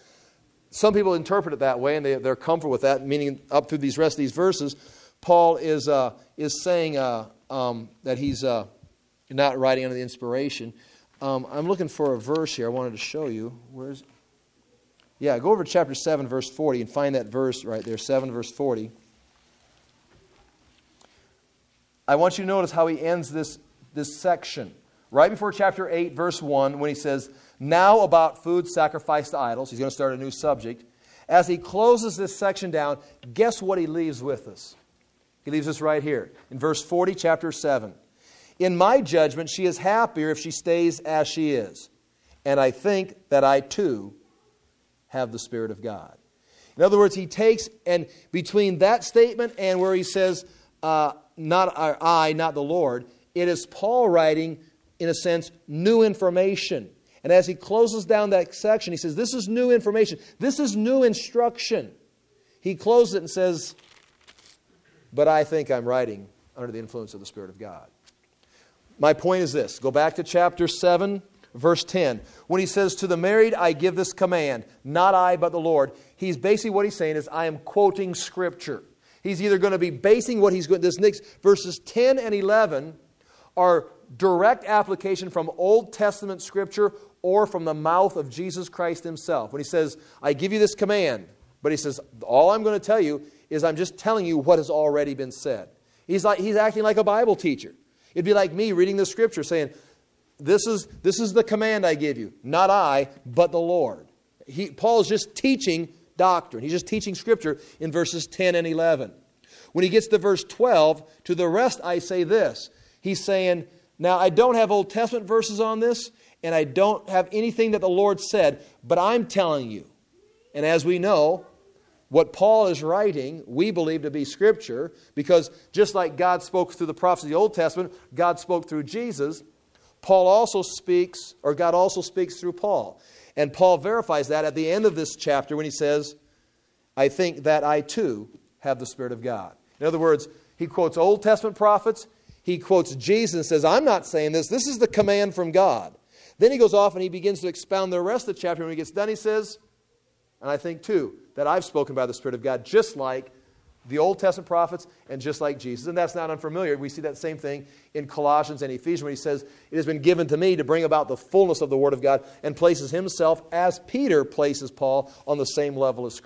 Some people interpret it that way, and they, they're comfortable with that, meaning up through these rest of these verses, Paul is uh, is saying uh, um, that he's uh, not writing under the inspiration. Um, I'm looking for a verse here I wanted to show you. Where's? Yeah, go over to chapter seven, verse forty, and find that verse right there, seven, verse forty. I want you to notice how he ends this, this section. Right before chapter eight, verse one, when he says, now about food sacrificed to idols. He's going to start a new subject. As he closes this section down, guess what he leaves with us? He leaves us right here. In verse forty, chapter seven. In my judgment, she is happier if she stays as she is. And I think that I too have the Spirit of God. In other words, he takes, and between that statement and where he says, uh, not I, not the Lord, it is Paul writing, in a sense, new information. And as he closes down that section, he says, this is new information. This is new instruction. He closes it and says, but I think I'm writing under the influence of the Spirit of God. My point is this. Go back to chapter seven, verse ten. When he says, to the married, I give this command, not I, but the Lord. He's basically what he's saying is, I am quoting Scripture. He's either going to be basing what he's going, this next, verses ten and eleven are direct application from Old Testament Scripture or from the mouth of Jesus Christ Himself. When He says, I give you this command, but He says, all I'm going to tell you is I'm just telling you what has already been said. He's like he's acting like a Bible teacher. It'd be like me reading the Scripture saying, this is, this is the command I give you, not I, but the Lord. He, Paul is just teaching doctrine. He's just teaching Scripture in verses ten and eleven. When he gets to verse twelve, to the rest I say this. He's saying, now I don't have Old Testament verses on this, and I don't have anything that the Lord said, but I'm telling you. And as we know, what Paul is writing, we believe to be Scripture, because just like God spoke through the prophets of the Old Testament, God spoke through Jesus, Paul also speaks, or God also speaks through Paul. And Paul verifies that at the end of this chapter when he says, I think that I too have the Spirit of God. In other words, he quotes Old Testament prophets, he quotes Jesus and says, I'm not saying this, this is the command from God. Then he goes off and he begins to expound the rest of the chapter. When he gets done, he says, and I think too, that I've spoken by the Spirit of God, just like the Old Testament prophets and just like Jesus. And that's not unfamiliar. We see that same thing in Colossians and Ephesians when he says, it has been given to me to bring about the fullness of the Word of God, and places himself, as Peter places Paul, on the same level as Scripture.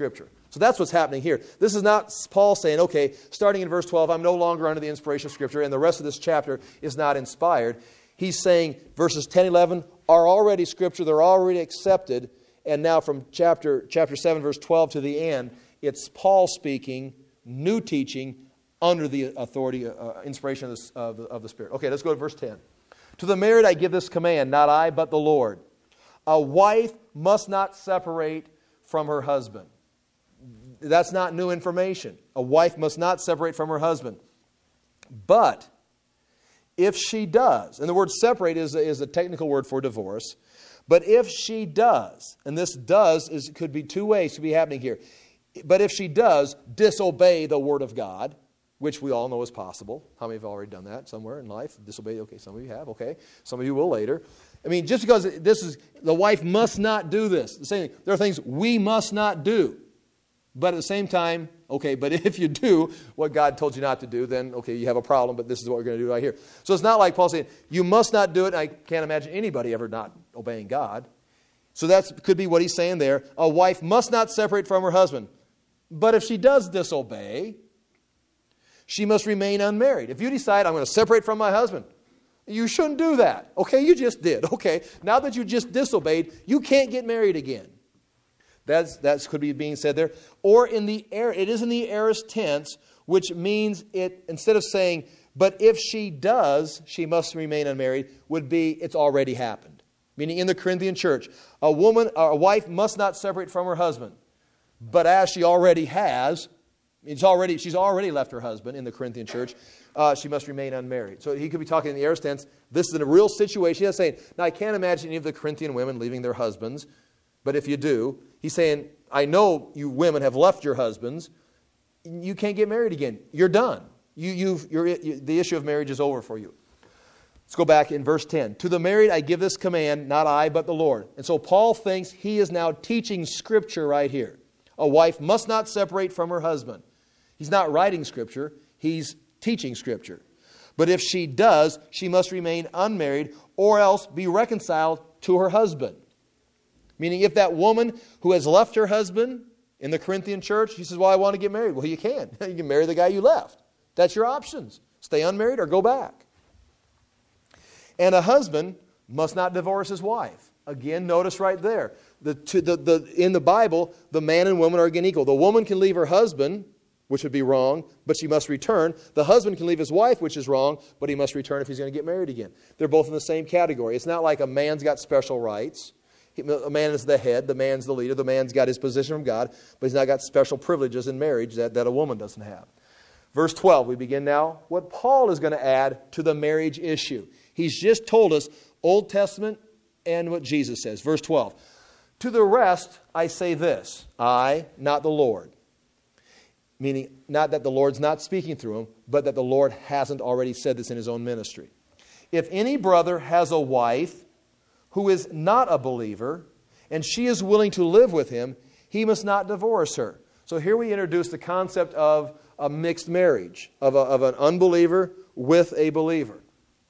So that's what's happening here. This is not Paul saying, okay, starting in verse twelve, I'm no longer under the inspiration of Scripture, and the rest of this chapter is not inspired. He's saying verses ten, eleven are already Scripture, they're already accepted, and now from chapter chapter seven, verse twelve to the end, it's Paul speaking, new teaching, under the authority, uh, inspiration of the, of, the, of the Spirit. Okay, let's go to verse ten. To the married I give this command, not I, but the Lord. A wife must not separate from her husband. That's not new information. A wife must not separate from her husband. But if she does, and the word separate is, is a technical word for divorce, but if she does, and this does is could be two ways to be happening here. But if she does disobey the word of God, which we all know is possible. How many have already done that somewhere in life? Disobeyed? Okay, some of you have. Okay, some of you will later. I mean, just because this is, the wife must not do this. The same thing. There are things we must not do. But at the same time, okay, but if you do what God told you not to do, then, okay, you have a problem, but this is what we're going to do right here. So it's not like Paul saying, you must not do it. I can't imagine anybody ever not obeying God. So that could be what he's saying there. A wife must not separate from her husband. But if she does disobey, she must remain unmarried. If you decide, I'm going to separate from my husband, you shouldn't do that. Okay, you just did. Okay, now that you just disobeyed, you can't get married again. That's that could be being said there. Or in the air, it is in the aorist tense, which means it, instead of saying, but if she does, she must remain unmarried, would be, it's already happened. Meaning in the Corinthian church, a woman, a wife must not separate from her husband. But as she already has, it's already, she's already left her husband in the Corinthian church, uh, she must remain unmarried. So he could be talking in the aorist tense. This is a real situation. He's saying, now I can't imagine any of the Corinthian women leaving their husbands. But if you do, he's saying, I know you women have left your husbands. You can't get married again. You're done. You, you've, you're, you, the issue of marriage is over for you. Let's go back in verse ten. To the married I give this command, not I, but the Lord. And so Paul thinks he is now teaching Scripture right here. A wife must not separate from her husband. He's not writing Scripture. He's teaching Scripture. But if she does, she must remain unmarried or else be reconciled to her husband. Meaning if that woman who has left her husband in the Corinthian church, she says, well, I want to get married. Well, you can. You can marry the guy you left. That's your options. Stay unmarried or go back. And a husband must not divorce his wife. Again, notice right there. The, to the, the, in the Bible, the man and woman are again equal. The woman can leave her husband, which would be wrong, but she must return. The husband can leave his wife, which is wrong, but he must return if he's going to get married again. They're both in the same category. It's not like a man's got special rights. A man is the head, the man's the leader, the man's got his position from God, but he's not got special privileges in marriage that, that a woman doesn't have. Verse twelve, we begin now what Paul is going to add to the marriage issue. He's just told us Old Testament and what Jesus says. Verse twelve, to the rest I say this, I, not the Lord. Meaning not that the Lord's not speaking through him, but that the Lord hasn't already said this in his own ministry. If any brother has a wife who is not a believer, and she is willing to live with him, he must not divorce her. So here we introduce the concept of a mixed marriage, of, a, of an unbeliever with a believer.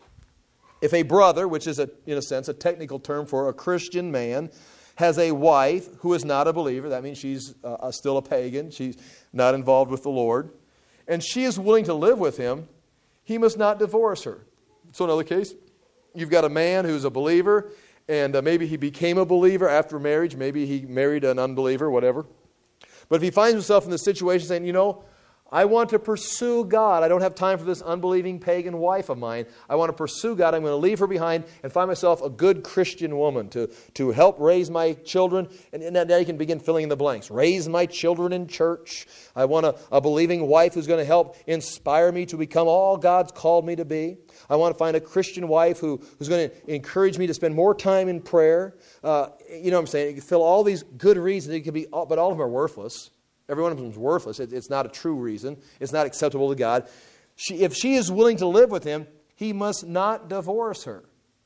If a brother, which is, a, in a sense, a technical term for a Christian man, has a wife who is not a believer, that means she's uh, still a pagan, she's not involved with the Lord, and she is willing to live with him, he must not divorce her. So another case, you've got a man who's a believer, and uh, maybe he became a believer after marriage. Maybe he married an unbeliever, whatever. But if he finds himself in the situation saying, you know, I want to pursue God. I don't have time for this unbelieving pagan wife of mine. I want to pursue God. I'm going to leave her behind and find myself a good Christian woman to, to help raise my children. And, and now you can begin filling in the blanks. Raise my children in church. I want a, a believing wife who's going to help inspire me to become all God's called me to be. I want to find a Christian wife who, who's going to encourage me to spend more time in prayer. Uh, you know what I'm saying? You can fill all these good reasons. It could be, but all of them are worthless. Every one of them is worthless. It, it's not a true reason. It's not acceptable to God. She, if she is willing to live with him, he must not divorce her.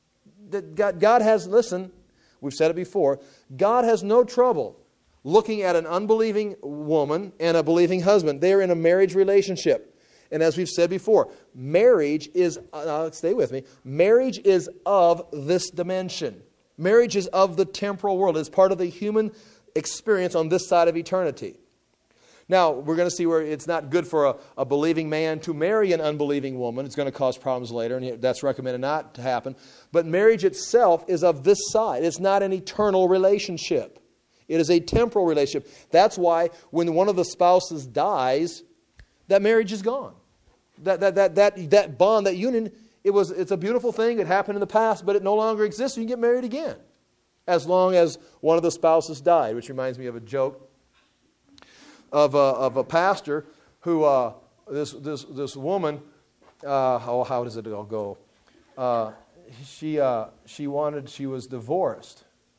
God, God has, listen, we've said it before, God has no trouble looking at an unbelieving woman and a believing husband. They are in a marriage relationship. And as we've said before, marriage is, uh, stay with me, marriage is of this dimension. Marriage is of the temporal world. It's part of the human experience on this side of eternity. Now, we're going to see where it's not good for a, a believing man to marry an unbelieving woman. It's going to cause problems later, and that's recommended not to happen. But marriage itself is of this side. It's not an eternal relationship. It is a temporal relationship. That's why when one of the spouses dies, that marriage is gone. That that that that that bond, that union, it was it's a beautiful thing. It happened in the past, but it no longer exists. You can get married again, as long as one of the spouses died. Which reminds me of a joke of a, of a pastor who uh, this this this woman. Uh, oh, how does it all go? Uh, she uh, she wanted she was divorced.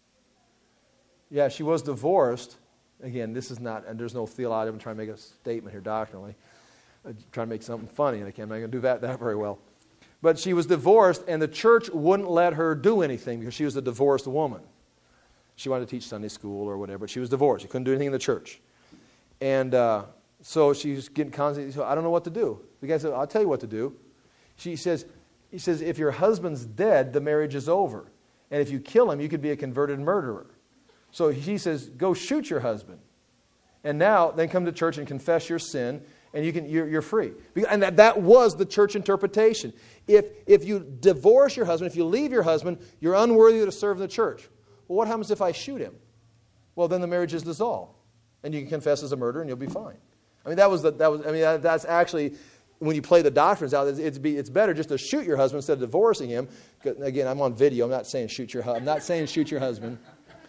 Yeah, she was divorced. Again, this is not, and there's no theology. I'm trying to make a statement here doctrinally. I'm trying to make something funny, and I can't, I'm not going to do that, that very well. But she was divorced, and the church wouldn't let her do anything because she was a divorced woman. She wanted to teach Sunday school or whatever, but she was divorced. She couldn't do anything in the church. And uh, so she's getting constantly, so I don't know what to do. The guy said, I'll tell you what to do. She says, he says, if your husband's dead, the marriage is over. And if you kill him, you could be a converted murderer. So he says, go shoot your husband. And now, then come to church and confess your sin, and you can, you're, you're free. And that, that was the church interpretation. If, if you divorce your husband, if you leave your husband, you're unworthy to serve in the church. Well, what happens if I shoot him? Well, then the marriage is dissolved. And you can confess as a murderer, and you'll be fine. I mean, that was, the, that was, I mean, that, that's actually, when you play the doctrines out, it's, it's, be, it's better just to shoot your husband instead of divorcing him. Again, I'm on video. I'm not saying shoot your husband. I'm not saying shoot your husband.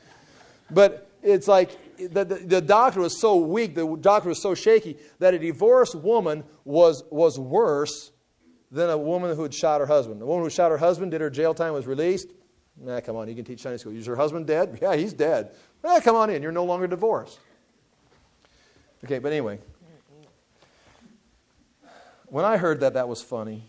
But it's like the, the, the doctrine was so weak, the doctrine was so shaky, that a divorced woman was, was worse than a woman who had shot her husband. The woman who shot her husband, did her jail time, was released. Nah, come on, you can teach Sunday school. Is your husband dead? Yeah, he's dead. Nah, come on in. You're no longer divorced. Okay, but anyway. When I heard that, that was funny.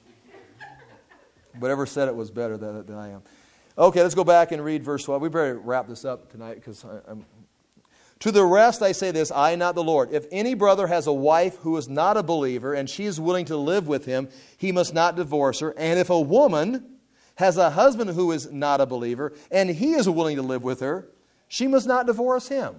Whatever said it was better than, than I am. Okay, let's go back and read verse twelve. We better wrap this up tonight because I'm... To the rest I say this, I, not the Lord. If any brother has a wife who is not a believer and she is willing to live with him, he must not divorce her. And if a woman has a husband who is not a believer and he is willing to live with her, she must not divorce him.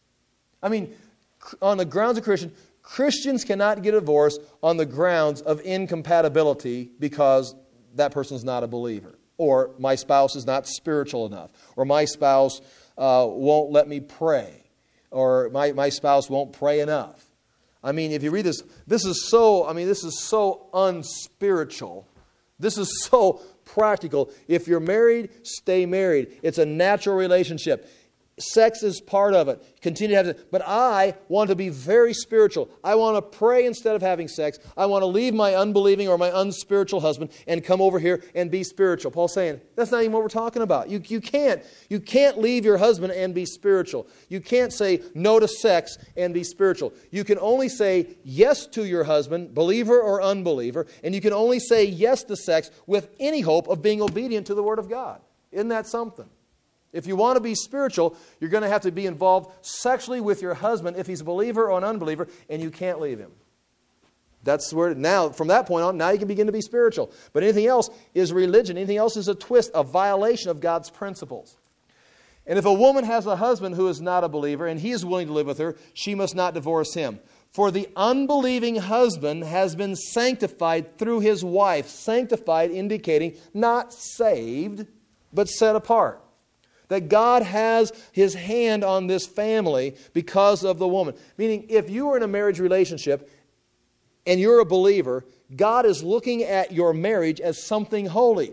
I mean, on the grounds of Christian, Christians cannot get divorced on the grounds of incompatibility because that person is not a believer. Or my spouse is not spiritual enough. Or my spouse uh, won't let me pray. Or my, my spouse won't pray enough. I mean, if you read this, this is so, I mean, this is so unspiritual. This is so practical. If you're married, stay married. It's a natural relationship. Sex is part of it. Continue to have it. But I want to be very spiritual. I want to pray instead of having sex. I want to leave my unbelieving or my unspiritual husband and come over here and be spiritual. Paul's saying, that's not even what we're talking about. You, you can't. You can't leave your husband and be spiritual. You can't say no to sex and be spiritual. You can only say yes to your husband, believer or unbeliever, and you can only say yes to sex with any hope of being obedient to the Word of God. Isn't that something? If you want to be spiritual, you're going to have to be involved sexually with your husband if he's a believer or an unbeliever, and you can't leave him. That's where, now, from that point on, now you can begin to be spiritual. But anything else is religion. Anything else is a twist, a violation of God's principles. And if a woman has a husband who is not a believer, and he is willing to live with her, she must not divorce him. For the unbelieving husband has been sanctified through his wife. Sanctified indicating not saved, but set apart. That God has His hand on this family because of the woman. Meaning, if you are in a marriage relationship and you're a believer, God is looking at your marriage as something holy.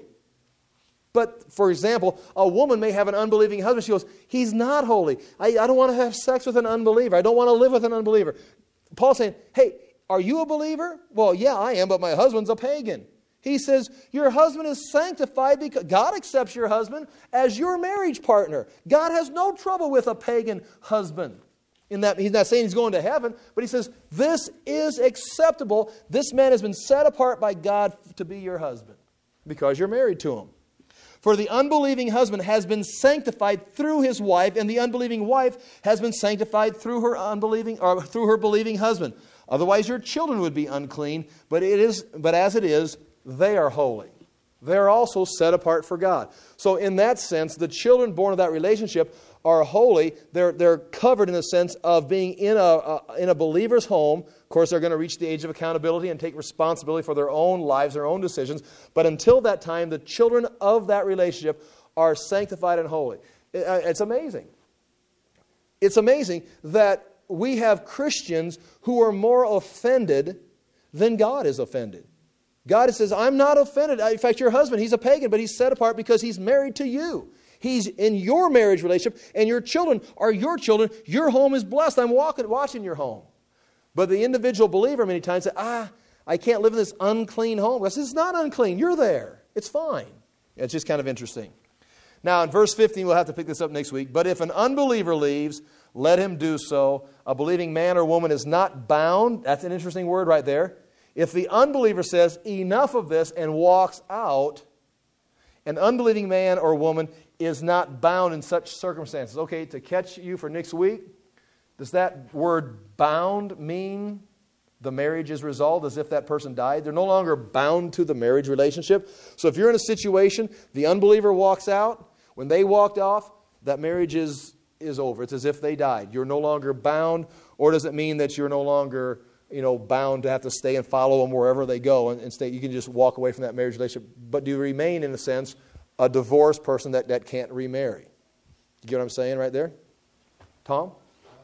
But, for example, a woman may have an unbelieving husband. She goes, he's not holy. I, I don't want to have sex with an unbeliever. I don't want to live with an unbeliever. Paul's saying, hey, are you a believer? Well, yeah, I am, but my husband's a pagan. He says, your husband is sanctified because God accepts your husband as your marriage partner. God has no trouble with a pagan husband. In that, he's not saying he's going to heaven, but he says, this is acceptable. This man has been set apart by God to be your husband because you're married to him. For the unbelieving husband has been sanctified through his wife, and the unbelieving wife has been sanctified through her unbelieving or through her believing husband. Otherwise, your children would be unclean, but it is, but as it is, they are holy. They are also set apart for God. So in that sense, the children born of that relationship are holy. They're, they're covered in the sense of being in a, a, in a believer's home. Of course, they're going to reach the age of accountability and take responsibility for their own lives, their own decisions. But until that time, the children of that relationship are sanctified and holy. It, it's amazing. It's amazing that we have Christians who are more offended than God is offended. God says, I'm not offended. In fact, your husband, he's a pagan, but he's set apart because he's married to you. He's in your marriage relationship, and your children are your children. Your home is blessed. I'm walking, watching your home. But the individual believer many times says, ah, I can't live in this unclean home. I says, it's not unclean. You're there. It's fine. It's just kind of interesting. Now, in verse fifteen, we'll have to pick this up next week. But if an unbeliever leaves, let him do so. A believing man or woman is not bound. That's an interesting word right there. If the unbeliever says, enough of this, and walks out, an unbelieving man or woman is not bound in such circumstances. Okay, to catch you for next week, does that word bound mean the marriage is resolved as if that person died? They're no longer bound to the marriage relationship. So if you're in a situation, the unbeliever walks out, when they walked off, that marriage is, is over. It's as if they died. You're no longer bound, or does it mean that you're no longer, you know, bound to have to stay and follow them wherever they go and, and stay? You can just walk away from that marriage relationship. But do you remain, in a sense, a divorced person that, that can't remarry? You get what I'm saying right there? Tom?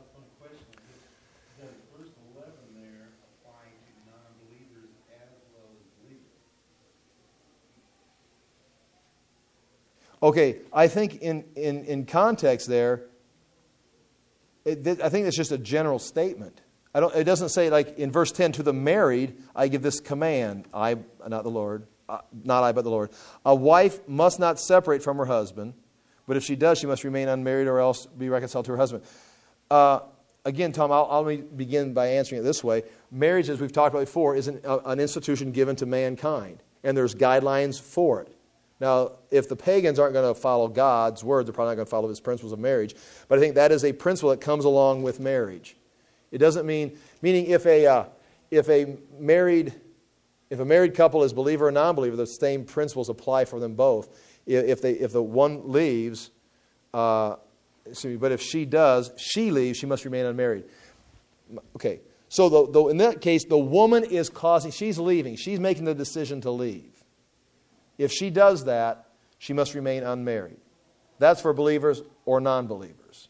Okay, I think in, in, in context there, it, I think it's just a general statement. I don't. It doesn't say, like in verse ten, to the married, I give this command, I, not the Lord, uh, not I, but the Lord. A wife must not separate from her husband, but if she does, she must remain unmarried or else be reconciled to her husband. Uh, again, Tom, I'll, I'll begin by answering it this way. Marriage, as we've talked about before, is an, uh, an institution given to mankind, and there's guidelines for it. Now, if the pagans aren't going to follow God's word, they're probably not going to follow His principles of marriage. But I think that is a principle that comes along with marriage. It doesn't mean, meaning if a uh, if a married if a married couple is believer or non-believer, the same principles apply for them both. If they if the one leaves, uh, excuse me, but if she does, she leaves, she must remain unmarried. Okay, so the, the, in that case, the woman is causing, she's leaving, she's making the decision to leave. If she does that, she must remain unmarried. That's for believers or non-believers.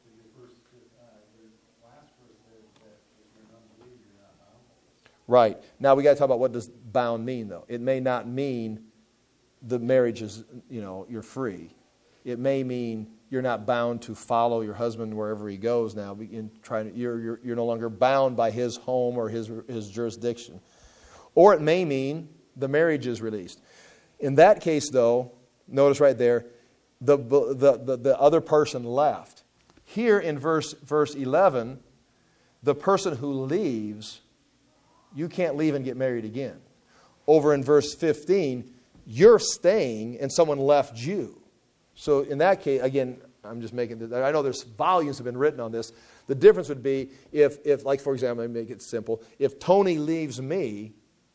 Right. Now we got to talk about what does bound mean, though. It may not mean the marriage is, you know, you're free. It may mean you're not bound to follow your husband wherever he goes now. In trying to, you're, you're, you're no longer bound by his home or his, his jurisdiction. Or it may mean the marriage is released. In that case, though, notice right there, the, the, the, the other person left. Here in verse, verse eleven, the person who leaves, you can't leave and get married again. Over in verse fifteen, you're staying and someone left you. So in that case, again, I'm just making this, I know there's volumes have been written on this. The difference would be if, if like for example, I make it simple, if Tony leaves me,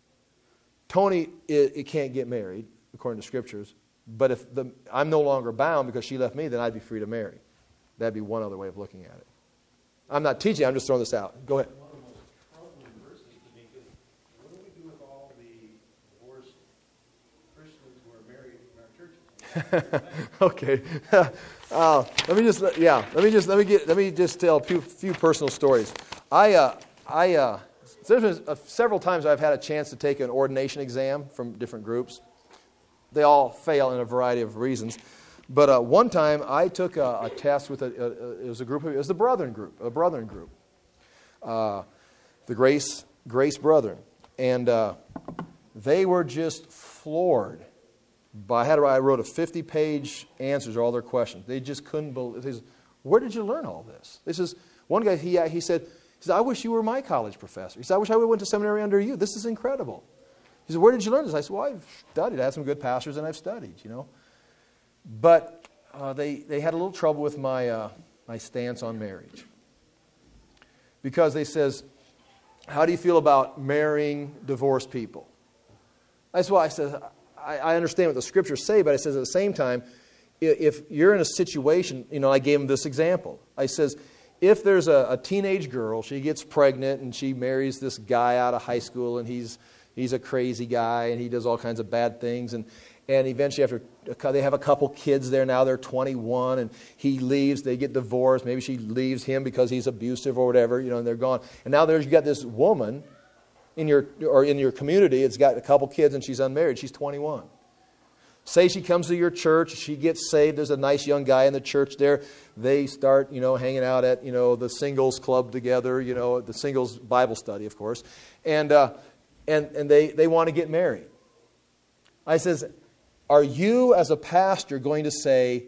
Tony it, it can't get married, according to Scriptures. But if the, I'm no longer bound because she left me, then I'd be free to marry. That'd be one other way of looking at it. I'm not teaching, I'm just throwing this out. Go ahead. One of the most troubling verses to me is, what do we do with all the divorced Christians who are married in our churches? Okay. uh, let me just, yeah, let me just, let me get, let me just tell a few, few personal stories. I, uh, I, uh, there's been, uh, several times I've had a chance to take an ordination exam from different groups. They all fail in a variety of reasons. But uh, one time I took a, a test with a, a, it was a group, of, it was the Brethren group, a Brethren group, uh, the Grace Grace Brethren. And uh, they were just floored. By, I, had, I wrote a fifty-page answers to all their questions. They just couldn't believe. They said, where did you learn all this? This is, one guy, he, he said, he said, I wish you were my college professor. He said, I wish I went to seminary under you. This is incredible. He said, where did you learn this? I said, well, I've studied. I had some good pastors and I've studied, you know. But uh, they, they had a little trouble with my, uh, my stance on marriage. Because they says, how do you feel about marrying divorced people? I said, well, I said, I, I understand what the Scriptures say, but I says at the same time, if you're in a situation, you know, I gave him this example. I says, if there's a, a teenage girl, she gets pregnant and she marries this guy out of high school, and he's he's a crazy guy and he does all kinds of bad things, and and eventually after they have a couple kids there now, they're twenty-one, and he leaves, they get divorced, maybe she leaves him because he's abusive or whatever, you know, and they're gone. And now there's you got this woman in your or in your community, it's got a couple kids and she's unmarried, she's twenty-one. Say she comes to your church, she gets saved, there's a nice young guy in the church there. They start, you know, hanging out at, you know, the singles club together, you know, the singles Bible study, of course. And uh, and and they, they want to get married. I says, are you as a pastor going to say,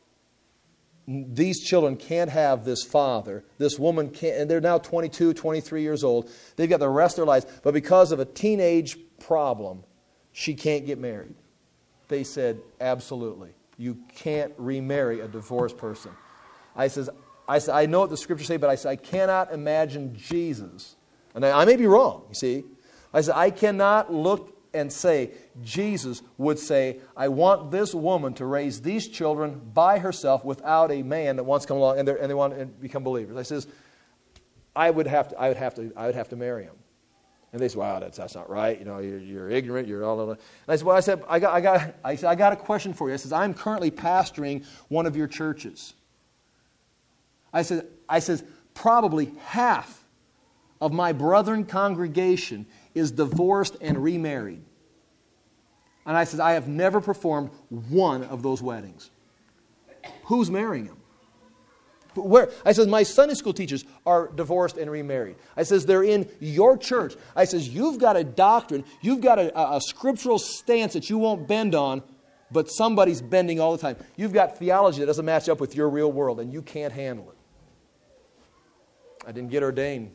these children can't have this father, this woman can't, and they're now twenty-two, twenty-three years old, they've got the rest of their lives, but because of a teenage problem, she can't get married? They said, absolutely. You can't remarry a divorced person. I says, I said, I know what the scriptures say, but I said, I cannot imagine Jesus. And I, I may be wrong, you see. I said, I cannot look and say, Jesus would say, I want this woman to raise these children by herself without a man that wants to come along and, and they want to become believers. I says, I would have to, I would have to, I would have to marry him. And they said, wow, that's, that's not right. You know, you're, you're ignorant. You're all of that. And I said, well, I said, I got, I got, I said, I got a question for you. I said, I'm currently pastoring one of your churches. I said, I says, probably half of my brethren congregation is divorced and remarried. And I said, I have never performed one of those weddings. Who's marrying them? Where? I says, my Sunday school teachers are divorced and remarried. I says, they're in your church. I says, you've got a doctrine, you've got a, a scriptural stance that you won't bend on, but somebody's bending all the time. You've got theology that doesn't match up with your real world, and you can't handle it. I didn't get ordained.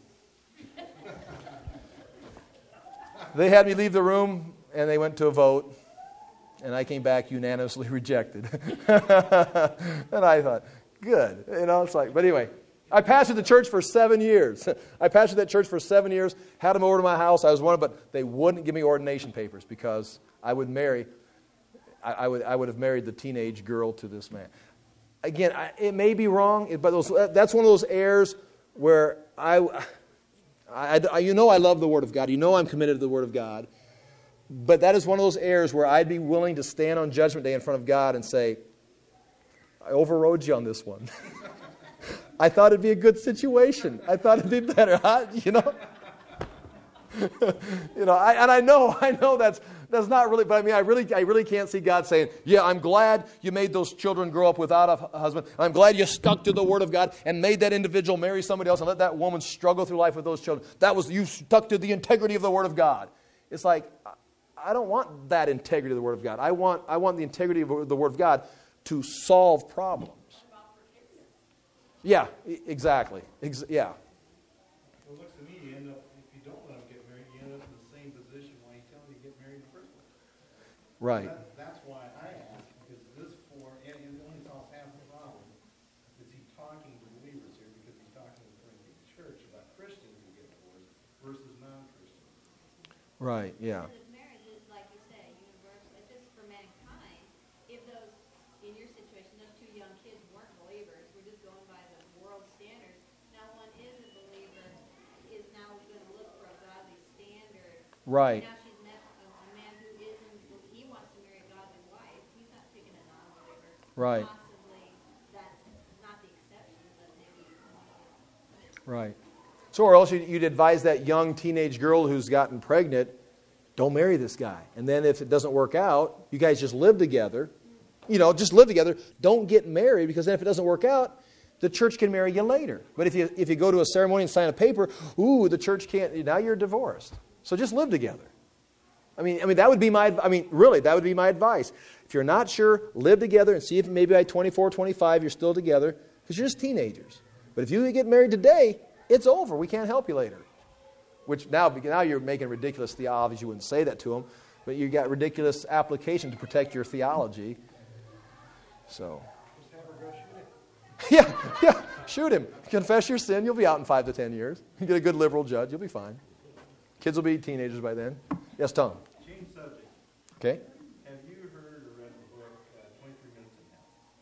They had me leave the room, and they went to a vote, and I came back unanimously rejected. And I thought, good. You know, it's like, but anyway, I pastored the church for seven years. I pastored that church for seven years, had them over to my house. I was one of them, but they wouldn't give me ordination papers because I would marry, I, I would I would have married the teenage girl to this man. Again, I, it may be wrong, but those, that's one of those errors where I, I, I, you know I love the Word of God. You know I'm committed to the Word of God. But that is one of those errors where I'd be willing to stand on Judgment Day in front of God and say, I overrode you on this one. I thought it'd be a good situation. I thought it'd be better, huh? You know, you know, I, and I know, I know that's that's not really. But I mean, I really, I really can't see God saying, "Yeah, I'm glad you made those children grow up without a husband. I'm glad you stuck to the Word of God and made that individual marry somebody else and let that woman struggle through life with those children. That was you stuck to the integrity of the Word of God." It's like, I don't want that integrity of the Word of God. I want, I want the integrity of the Word of God to solve problems. Yeah, exactly. Ex- yeah. Well, it looks to me you end up, if you don't let them get married, you end up in the same position why you tell them to get married in the first place. Right. That, that's why I asked, because this for, and it only solves half the problem. Is he talking to believers here because he's talking to the Corinthian church about Christians who get divorced versus non-Christians. Right, yeah. Because marriage is, like you say, universal. It's just for mankind. If those, in your situation, those two young kids weren't believers, we're just going by the world standards. Now one is a believer, is now going to look for a godly standard. Right. Now she's met a, a man who isn't, he wants to marry a godly wife. He's not picking a non-believer. Right. Possibly that's not the exception, but maybe one of them. Right. So, or else you'd advise that young teenage girl who's gotten pregnant, don't marry this guy. And then if it doesn't work out, you guys just live together. You know, just live together. Don't get married, because then if it doesn't work out, the church can marry you later. But if you if you go to a ceremony and sign a paper, ooh, the church can't. Now you're divorced. So just live together. I mean, I mean that would be my. I mean, really, that would be my advice. If you're not sure, live together and see if maybe by twenty-four, twenty-five you're still together, because you're just teenagers. But if you get married today, it's over. We can't help you later. Which now, now you're making ridiculous theology. You wouldn't say that to them, but you got ridiculous application to protect your theology. So, Just have her go shoot it. yeah, yeah, shoot him. Confess your sin. You'll be out in five to ten years. You get a good liberal judge. You'll be fine. Kids will be teenagers by then. Yes, Tom. Change subject. Okay. Have you heard or read the book uh, twenty-three minutes in Hell?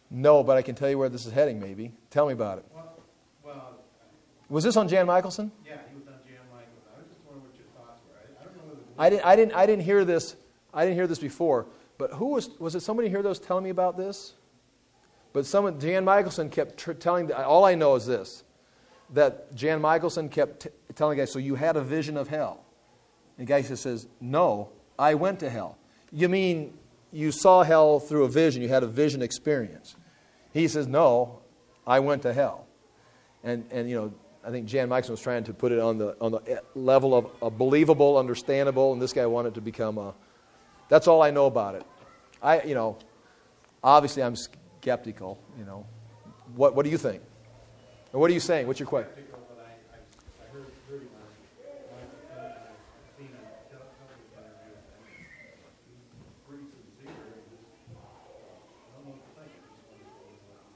No, but I can tell you where this is heading, maybe. Tell me about it. Well, well, Was this on Jan Michelson? yeah, he was on Jan Michael. I was just wondering what your thoughts were. I, I don't know whether I didn't, I didn't, I didn't hear this. I didn't hear this before. But who was, was it somebody here that was telling me about this? But someone, Jan Michelson kept tr- telling, all I know is this, that Jan Michelson kept t- telling the guy, so you had a vision of hell. And the guy just says, no, I went to hell. You mean you saw hell through a vision, you had a vision experience. He says, no, I went to hell. And, and you know, I think Jan Michelson was trying to put it on the on the level of a believable, understandable, and this guy wanted to become a, that's all I know about it. I, you know, obviously I'm skeptical, you know. What what do you think? And what are you saying? What's your question? But I, I, I heard heard him on Michael Penn, and I've seen a television interview with him. He's pretty sincere. And just, uh, I don't know what to think. I just want to go with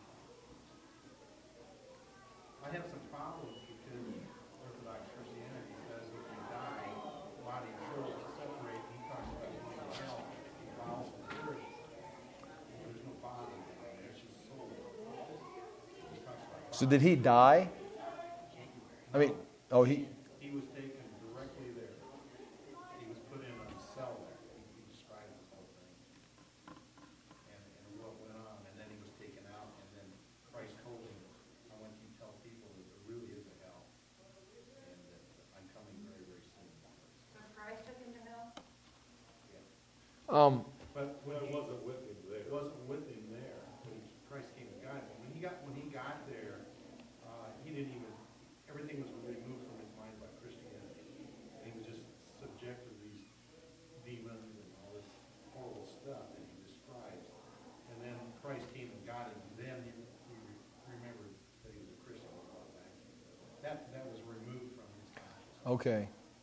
I have some problems because Orthodox Christianity says if you die, body and soul is separate. He talks about going to hell, he follows the church. There's no body there. It's just soul. He talks about So did he die? I mean, oh, he, He was taken directly there. He was put in a cell there. He, he described this whole thing. And, and what went on. And then he was taken out. And then Christ told him, I want you to tell people that there really is a hell. And that I'm coming very, very soon. So Christ took him to hell? Yeah. um, But when it wasn't with him there. It wasn't with him there. When he, Christ came and got him. When he got, when he got there, uh, he didn't even, everything was removed from his mind by Christianity. And he was just subject to these demons and all this horrible stuff that he describes. And then Christ came and got him. And then he, he remembered that he was a Christian and brought back. That, that was removed from his consciousness. okay.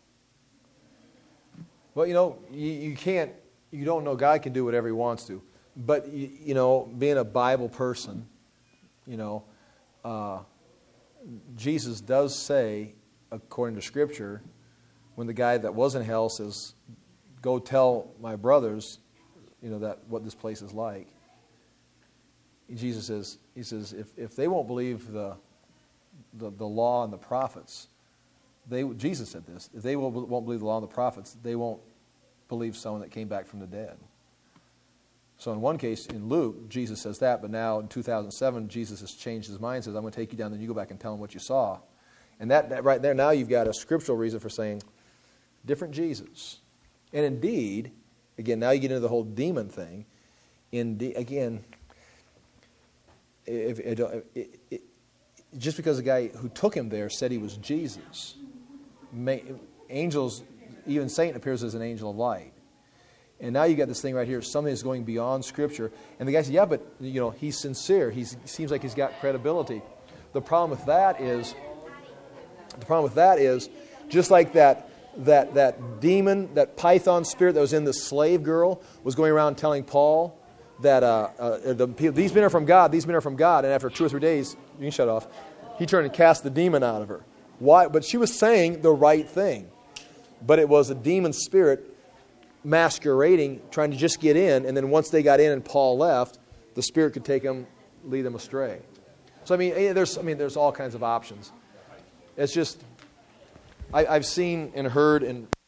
Well, you know, you, you can't, you don't know. God can do whatever He wants to. But, you, you know, being a Bible person, you know, uh, Jesus does say, according to Scripture, when the guy that was in hell says, go tell my brothers, you know, that what this place is like. Jesus says, he says, if, if they won't believe the, the the law and the prophets, they Jesus said this, if they won't, won't believe the law and the prophets, they won't believe someone that came back from the dead. So in one case, in Luke, Jesus says that, but now in two thousand seven, Jesus has changed his mind, says, I'm going to take you down, then you go back and tell them what you saw. And that, that right there, now you've got a scriptural reason for saying, different Jesus. And indeed, again, now you get into the whole demon thing. Indeed, again, if, if, if, if, just because the guy who took him there said he was Jesus, may, angels, even Satan appears as an angel of light. And now you got this thing right here, something that's going beyond Scripture. And the guy said, yeah, but you know, he's sincere. He's, he seems like he's got credibility. The problem with that is, the problem with that is, just like that that that demon, that python spirit that was in the slave girl, was going around telling Paul that uh, uh, the people, these men are from God, these men are from God. And after two or three days, you can shut off, he turned and cast the demon out of her. Why? But she was saying the right thing. But it was a demon spirit masquerading, trying to just get in, and then once they got in and Paul left, the spirit could take them, lead them astray. So I mean, there's I mean, there's all kinds of options. It's just I, I've seen and heard and